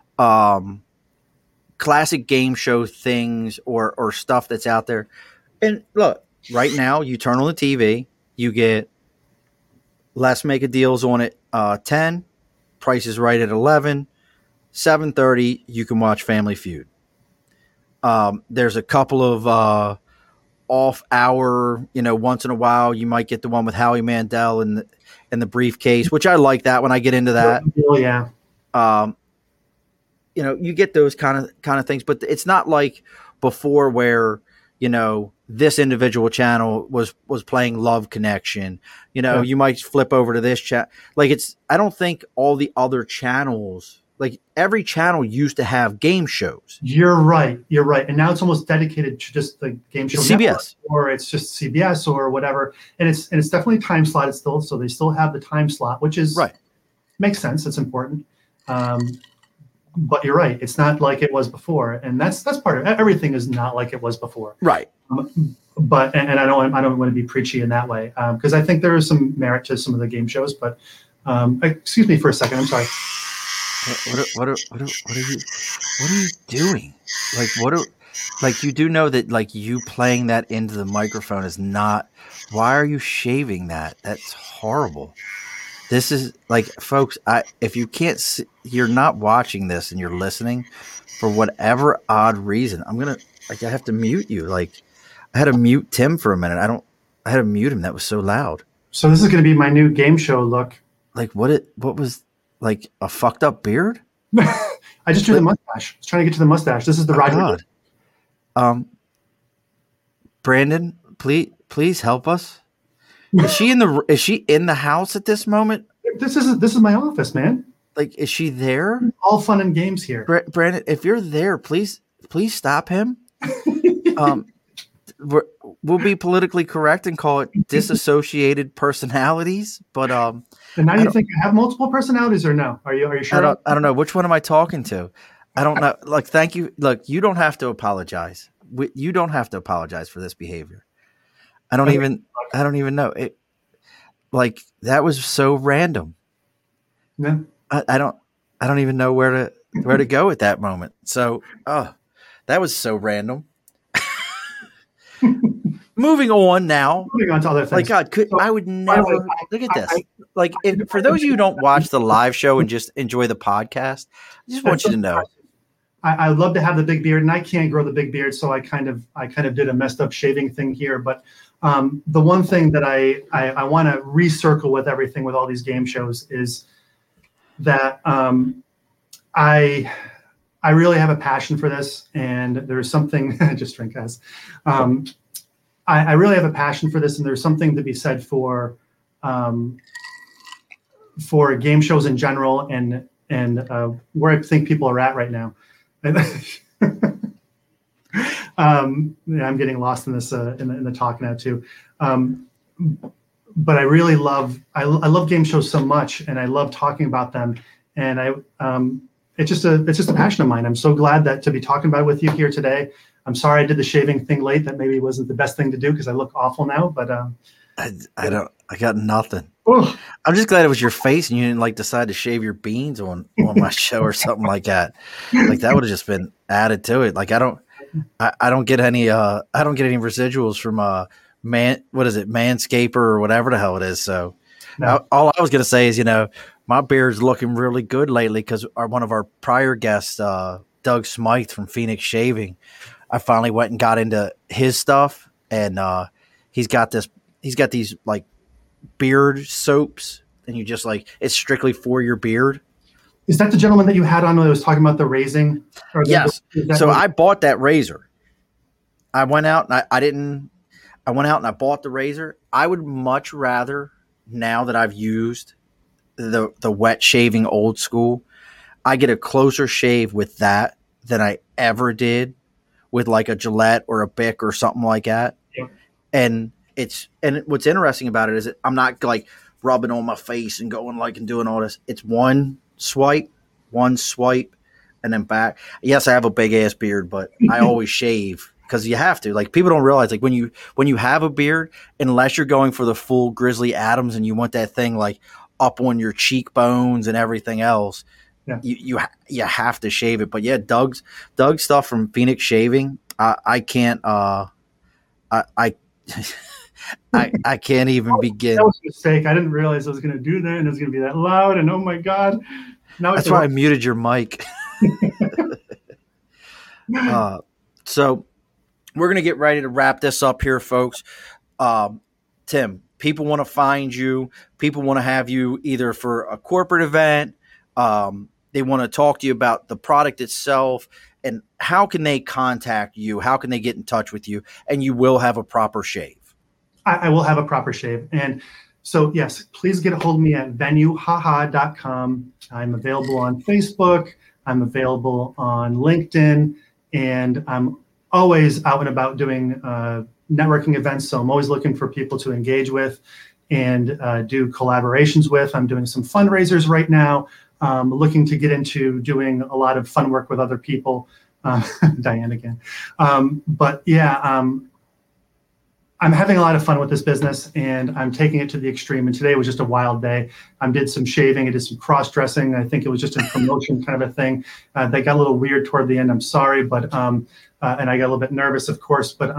classic game show things or stuff that's out there. And look, right now, you turn on the TV, you get Let's Make a Deal's on at 10, Price is Right at 11, 7:30, you can watch Family Feud. There's a couple of off hour, once in a while you might get the one with Howie Mandel and the briefcase, which I like that when I get into that. Oh, yeah. You get those kind of things, but it's not like before where, this individual channel was playing Love Connection. You might flip over to this chat. Like I don't think all the other channels, like every channel used to have game shows. You're right. And now it's almost dedicated to just the game show. It's CBS. Or it's just CBS or whatever. And it's definitely time slotted still. So they still have the time slot, which is right. Makes sense. It's important. But you're right. It's not like it was before. And that's part of it. Everything is not like it was before. Right. But I don't want to be preachy in that way, because I think there is some merit to some of the game shows. But excuse me for a second. I'm sorry. What are you doing? Like you do know that like you playing that into the microphone is not. Why are you shaving that? That's horrible. This is like, folks. If you can't see, you're not watching this and you're listening for whatever odd reason. I have to mute you. Like I had to mute Tim for a minute. I had to mute him. That was so loud. So this is going to be my new game show look. Like what was like a fucked up beard? I just drew the mustache. I was trying to get to the mustache. This is the Roger. God. Brandon, please help us. Is she in the house at this moment? This is my office, man. Like, is she there? All fun and games here. Brandon, if you're there, please stop him. We'll be politically correct and call it disassociated personalities. But and now you think I have multiple personalities, or no? Are you sure? I don't know. Which one am I talking to? I don't know. Like, thank you. Look, you don't have to apologize. You don't have to apologize for this behavior. I don't even know it. Like that was so random. Yeah. I don't even know where to go at that moment. So, that was so random. Moving on now. Moving on to other things. Like God, I would never look at this. For those of you who don't watch the live show and just enjoy the podcast, I just want you to know. I would love to have the big beard, and I can't grow the big beard, so I kind of did a messed up shaving thing here. But the one thing that I want to recircle with everything with all these game shows is that I really have a passion for this, and there's something just drink, guys. I really have a passion for this, and there's something to be said for game shows in general, and where I think people are at right now. I'm getting lost in this in the talk now too. But I really love I love game shows so much, and I love talking about them. And it's just a passion of mine. I'm so glad to be talking about it with you here today. I'm sorry I did the shaving thing late. That maybe wasn't the best thing to do because I look awful now. But I got nothing. Oh. I'm just glad it was your face and you didn't decide to shave your beans on my show or something like that. Like that would have just been added to it. Like I don't get any residuals from Manscaper or whatever the hell it is. So no. All I was gonna say is my beard's looking really good lately because one of our prior guests, Doug Smythe from Phoenix Shaving, I finally went and got into his stuff, and he's got these like beard soaps, and you just it's strictly for your beard. Is that the gentleman that you had on when I was talking about the raising? Yes. So I bought that razor. I went out and I I went out and I bought the razor. I would much rather, now that I've used the wet shaving old school, I get a closer shave with that than I ever did with like a Gillette or a Bic or something like that. Yeah. And what's interesting about it is that I'm not like rubbing on my face and going like and doing all this. It's one swipe, and then back. Yes, I have a big ass beard, but I always shave because you have to. Like, people don't realize, like, when you have a beard, unless you're going for the full Grizzly Adams and you want that thing like up on your cheekbones and everything else, Yeah. you have to shave it. But yeah, Doug's stuff from Phoenix Shaving, I can't I can't even begin. That was a mistake. I didn't realize I was going to do that, and it was going to be that loud. And oh my god! Now That's why I muted your mic. So we're going to get ready to wrap this up here, folks. Tim, people want to find you. People want to have you either for a corporate event. They want to talk to you about the product itself. And how can they contact you? How can they get in touch with you? And you will have a proper shave. I will have a proper shave. And so, yes, please get a hold of me at venuehaha.com. I'm available on Facebook. I'm available on LinkedIn. And I'm always out and about doing networking events. So I'm always looking for people to engage with and do collaborations with. I'm doing some fundraisers right now. Looking to get into doing a lot of fun work with other people. Diane again. But yeah, I'm having a lot of fun with this business, and I'm taking it to the extreme. And today was just a wild day. I did some shaving. I did some cross-dressing. I think it was just a promotion kind of a thing. They got a little weird toward the end. I'm sorry, but and I got a little bit nervous, of course. But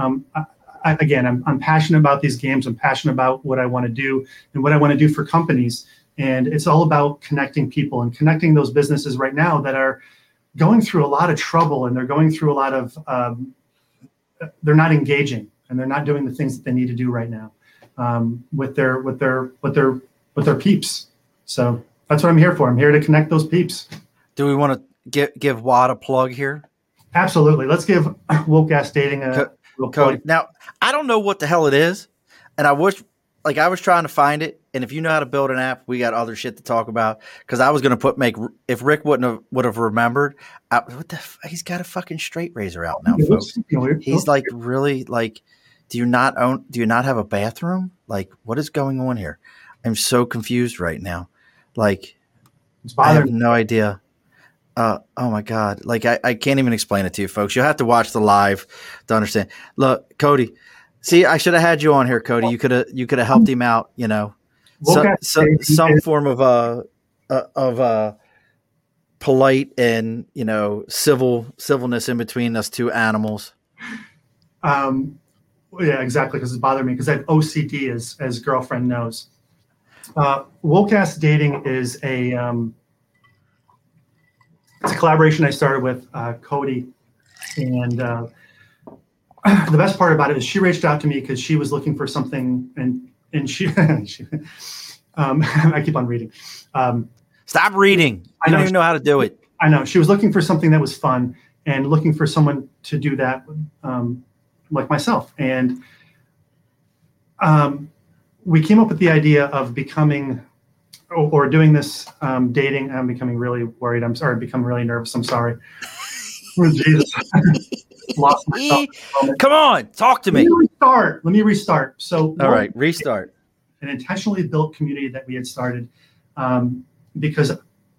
I'm passionate about these games. I'm passionate about what I want to do and what I want to do for companies. And it's all about connecting people and connecting those businesses right now that are going through a lot of trouble, and they're going through a lot of they're not engaging, and they're not doing the things that they need to do right now with their peeps. So that's what I'm here for. I'm here to connect those peeps. Do we want to give Watt a plug here? Absolutely. Let's give Woke Ass Dating a Cody. Now, I don't know what the hell it is, and I wish, like, I was trying to find it. And if you know how to build an app, we got other shit to talk about. Because I was going to if Rick would have remembered, he's got a fucking straight razor out now, folks. He's like, really, like, do you not have a bathroom? Like, what is going on here? I'm so confused right now. Like, I have no idea. Oh my God. Like, I can't even explain it to you, folks. You'll have to watch the live to understand. Look, Cody, see, I should have had you on here, Cody. You could have helped him out, you know. Some form of polite and, you know, civilness in between us two animals. Yeah, exactly. Because it's bothering me because I have OCD, as girlfriend knows. Woke Ass Dating is it's a collaboration I started with Cody, and the best part about it is she reached out to me because she was looking for something, and she I keep on reading. Stop reading. I don't even know how to do it. I know. She was looking for something that was fun and looking for someone to do that like myself. And we came up with the idea of becoming or doing this dating. I'm becoming really worried. I'm sorry. Become really nervous. I'm sorry. Oh, Jesus. Lost myself. Come on. Talk to me. Let me restart. So, all right. Restart. An intentionally built community that we had started because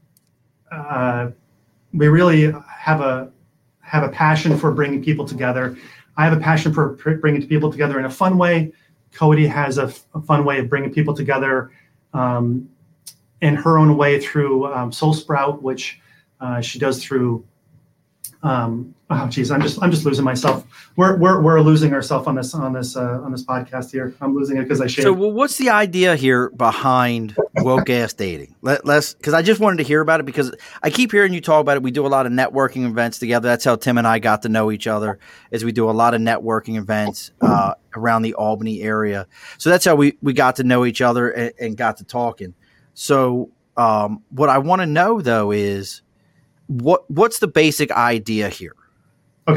we really have a passion for bringing people together. I have a passion for bringing people together in a fun way. Cody has a fun way of bringing people together in her own way through Soul Sprout, which she does through. I'm just losing myself. We're losing ourselves on this podcast here. I'm losing it because I shaved. So, well, what's the idea here behind Woke Ass Dating? Let's, because I just wanted to hear about it because I keep hearing you talk about it. We do a lot of networking events together. That's how Tim and I got to know each other. Is we do a lot of networking events around the Albany area. So that's how we got to know each other and got to talking. So, what I want to know though is what's the basic idea here? Okay.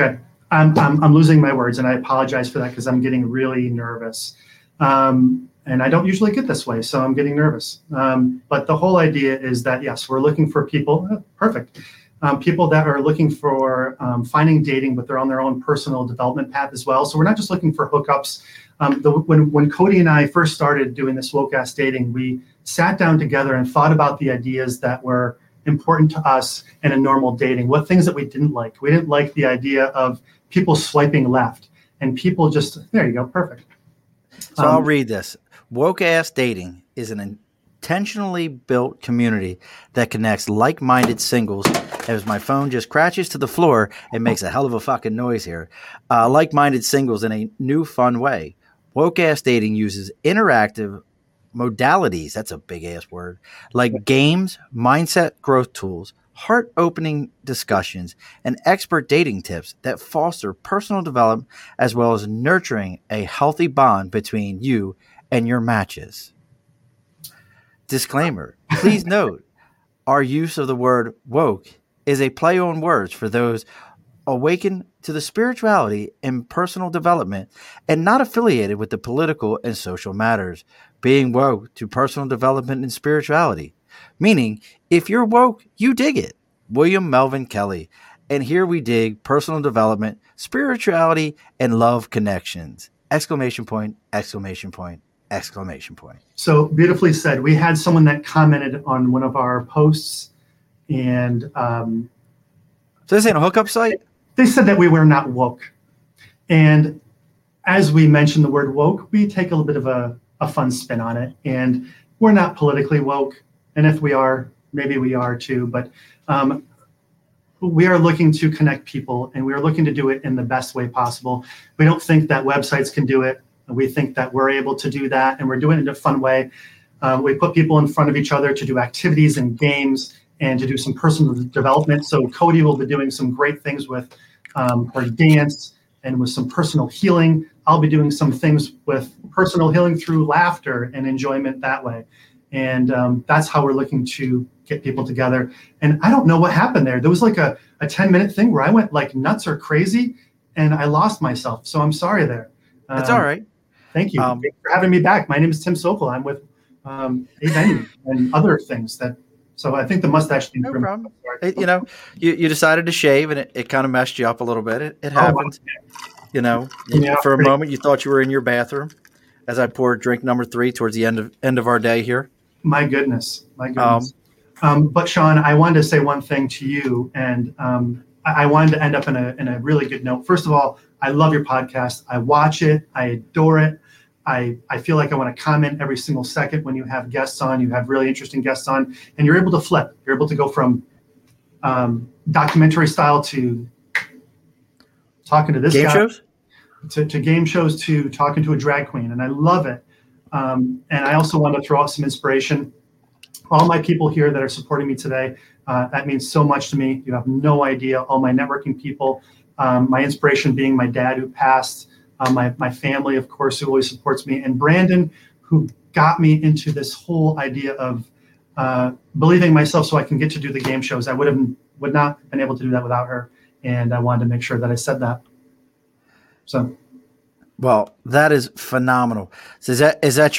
I'm losing my words, and I apologize for that because I'm getting really nervous. And I don't usually get this way, so I'm getting nervous. But the whole idea is that, yes, we're looking for people, perfect, people that are looking for finding dating, but they're on their own personal development path as well. So we're not just looking for hookups. When Cody and I first started doing this woke ass dating, we sat down together and thought about the ideas that were important to us in a normal dating, what things that we didn't like. We didn't like the idea of people swiping left and people just, there you go, perfect. So I'll read this. Woke ass dating is an intentionally built community that connects like-minded singles. As my phone just crashes to the floor, it makes a hell of a fucking noise here. Like-minded singles in a new fun way. Woke ass dating uses interactive modalities, that's a big ass word, like games, mindset growth tools, heart-opening discussions, and expert dating tips that foster personal development as well as nurturing a healthy bond between you and your matches. Disclaimer, please note, our use of the word woke is a play on words for those awakened to the spirituality and personal development and not affiliated with the political and social matters, being woke to personal development and spirituality. Meaning, if you're woke, you dig it. William Melvin Kelly. And here we dig personal development, spirituality, and love connections. Exclamation point, exclamation point, exclamation point. So beautifully said. We had someone that commented on one of our posts, and so this ain't a hookup site? They said that we were not woke. And as we mentioned the word woke, we take a little bit of a fun spin on it. And we're not politically woke. And if we are, maybe we are too. But we are looking to connect people, and we are looking to do it in the best way possible. We don't think that websites can do it. We think that we're able to do that, and we're doing it in a fun way. We put people in front of each other to do activities and games and to do some personal development. So Cody will be doing some great things with her dance and with some personal healing. I'll be doing some things with personal healing through laughter and enjoyment that way. And that's how we're looking to get people together. And I don't know what happened there. There was like a 10-minute thing where I went like nuts or crazy, and I lost myself. So I'm sorry there. That's all right. Thank you. Thanks for having me back. My name is Tim Sokol. I'm with A-Venue and other things that. So I think the mustache thing. No problem. You decided to shave, and it kind of messed you up a little bit. It happened. Wow. For a moment you thought you were in your bathroom as I poured drink number 3 towards the end of our day here. My goodness. But Sean, I wanted to say one thing to you, and I wanted to end up in a really good note. First of all, I love your podcast. I watch it. I adore it. I feel like I want to comment every single second when you have guests on. You have really interesting guests on, and you're able to flip. You're able to go from documentary style to talking to this game guy, shows? to game shows, to talking to a drag queen, and I love it. And I also want to throw out some inspiration. All my people here that are supporting me today, that means so much to me. You have no idea. All my networking people, my inspiration being my dad who passed, my family, of course, who always supports me, and Brandon, who got me into this whole idea of believing myself so I can get to do the game shows. I would not have been able to do that without her, and I wanted to make sure that I said that. So, well, that is phenomenal. So is that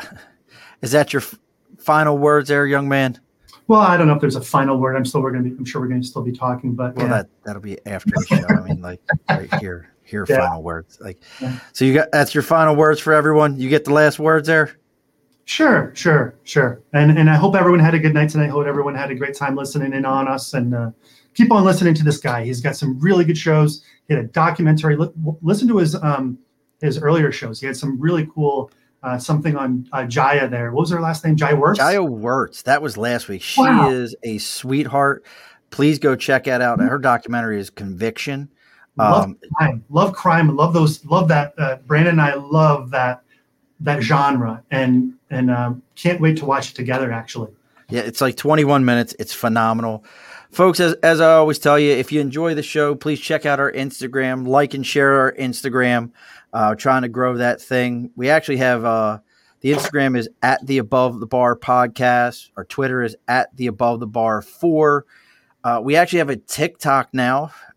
your final words there, young man? Well, I don't know if there's a final word. I'm sure we're going to still be talking, but well, that'll be after the show. I mean, like right here. Final words. So that's your final words for everyone. You get the last words there. Sure. And I hope everyone had a good night tonight. I hope everyone had a great time listening in on us, and keep on listening to this guy. He's got some really good shows. He had a documentary. Listen to his earlier shows. He had some really cool something on Jaya there. What was her last name? Jaya Wirtz? Jaya Wirtz. That was last week. She is a sweetheart. Please go check that out. Her documentary is Conviction. Love crime. Love that. Brandon and I love that genre, and can't wait to watch it together. Actually, yeah, it's like 21 minutes. It's phenomenal, folks. As I always tell you, if you enjoy the show, please check out our Instagram, like and share our Instagram. Trying to grow that thing. We actually have the Instagram is at the Above the Bar podcast. Our Twitter is at the Above the Bar 4. We actually have a TikTok now.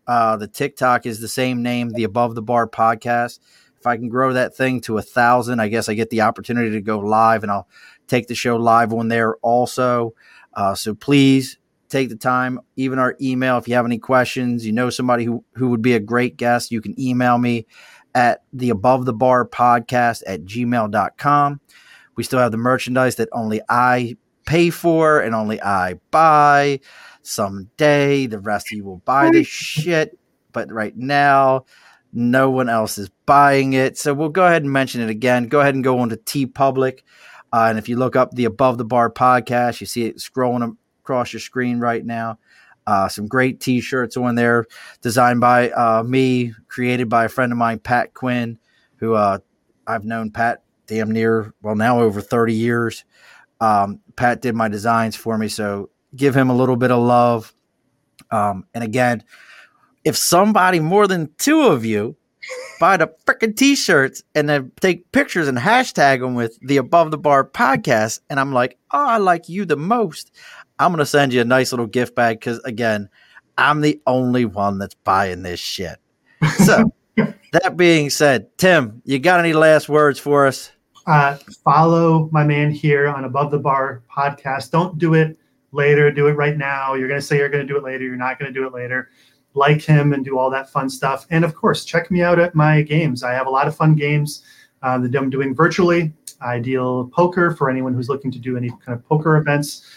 The TikTok is the same name, the Above the Bar Podcast. If I can grow that thing to 1,000, I guess I get the opportunity to go live, and I'll take the show live on there also. So please take the time, even our email. If you have any questions, you know somebody who would be a great guest, you can email me at the Above the Bar Podcast at gmail.com. We still have the merchandise that only I pay for and only I buy. Someday the rest of you will buy this shit, but right now no one else is buying it. So we'll go ahead and mention it again. Go ahead and go on to TeePublic. And if you look up the Above the Bar Podcast, you see it scrolling across your screen right now. Some great t-shirts on there designed by me, created by a friend of mine, Pat Quinn, who I've known Pat damn near, well, now over 30 years. Pat did my designs for me, so give him a little bit of love. And again, if somebody more than 2 of you buy the freaking t-shirts and then take pictures and hashtag them with the Above the Bar Podcast, and I'm like, oh, I like you the most, I'm going to send you a nice little gift bag because, again, I'm the only one that's buying this shit. So that being said, Tim, you got any last words for us? Follow my man here on Above the Bar Podcast. Don't do it later. Do it right now. You're going to say you're going to do it later. You're not going to do it later. Like him and do all that fun stuff. And, of course, check me out at my games. I have a lot of fun games that I'm doing virtually. I deal poker for anyone who's looking to do any kind of poker events.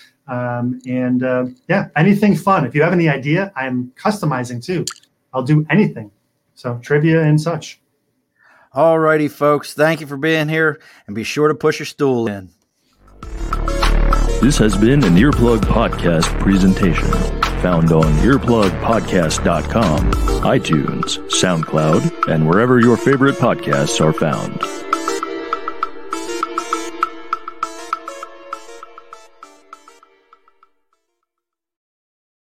Anything fun. If you have any idea, I'm customizing too. I'll do anything. So trivia and such. All righty, folks. Thank you for being here, and be sure to push your stool in. This has been an Earplug Podcast presentation. Found on earplugpodcast.com, iTunes, SoundCloud, and wherever your favorite podcasts are found.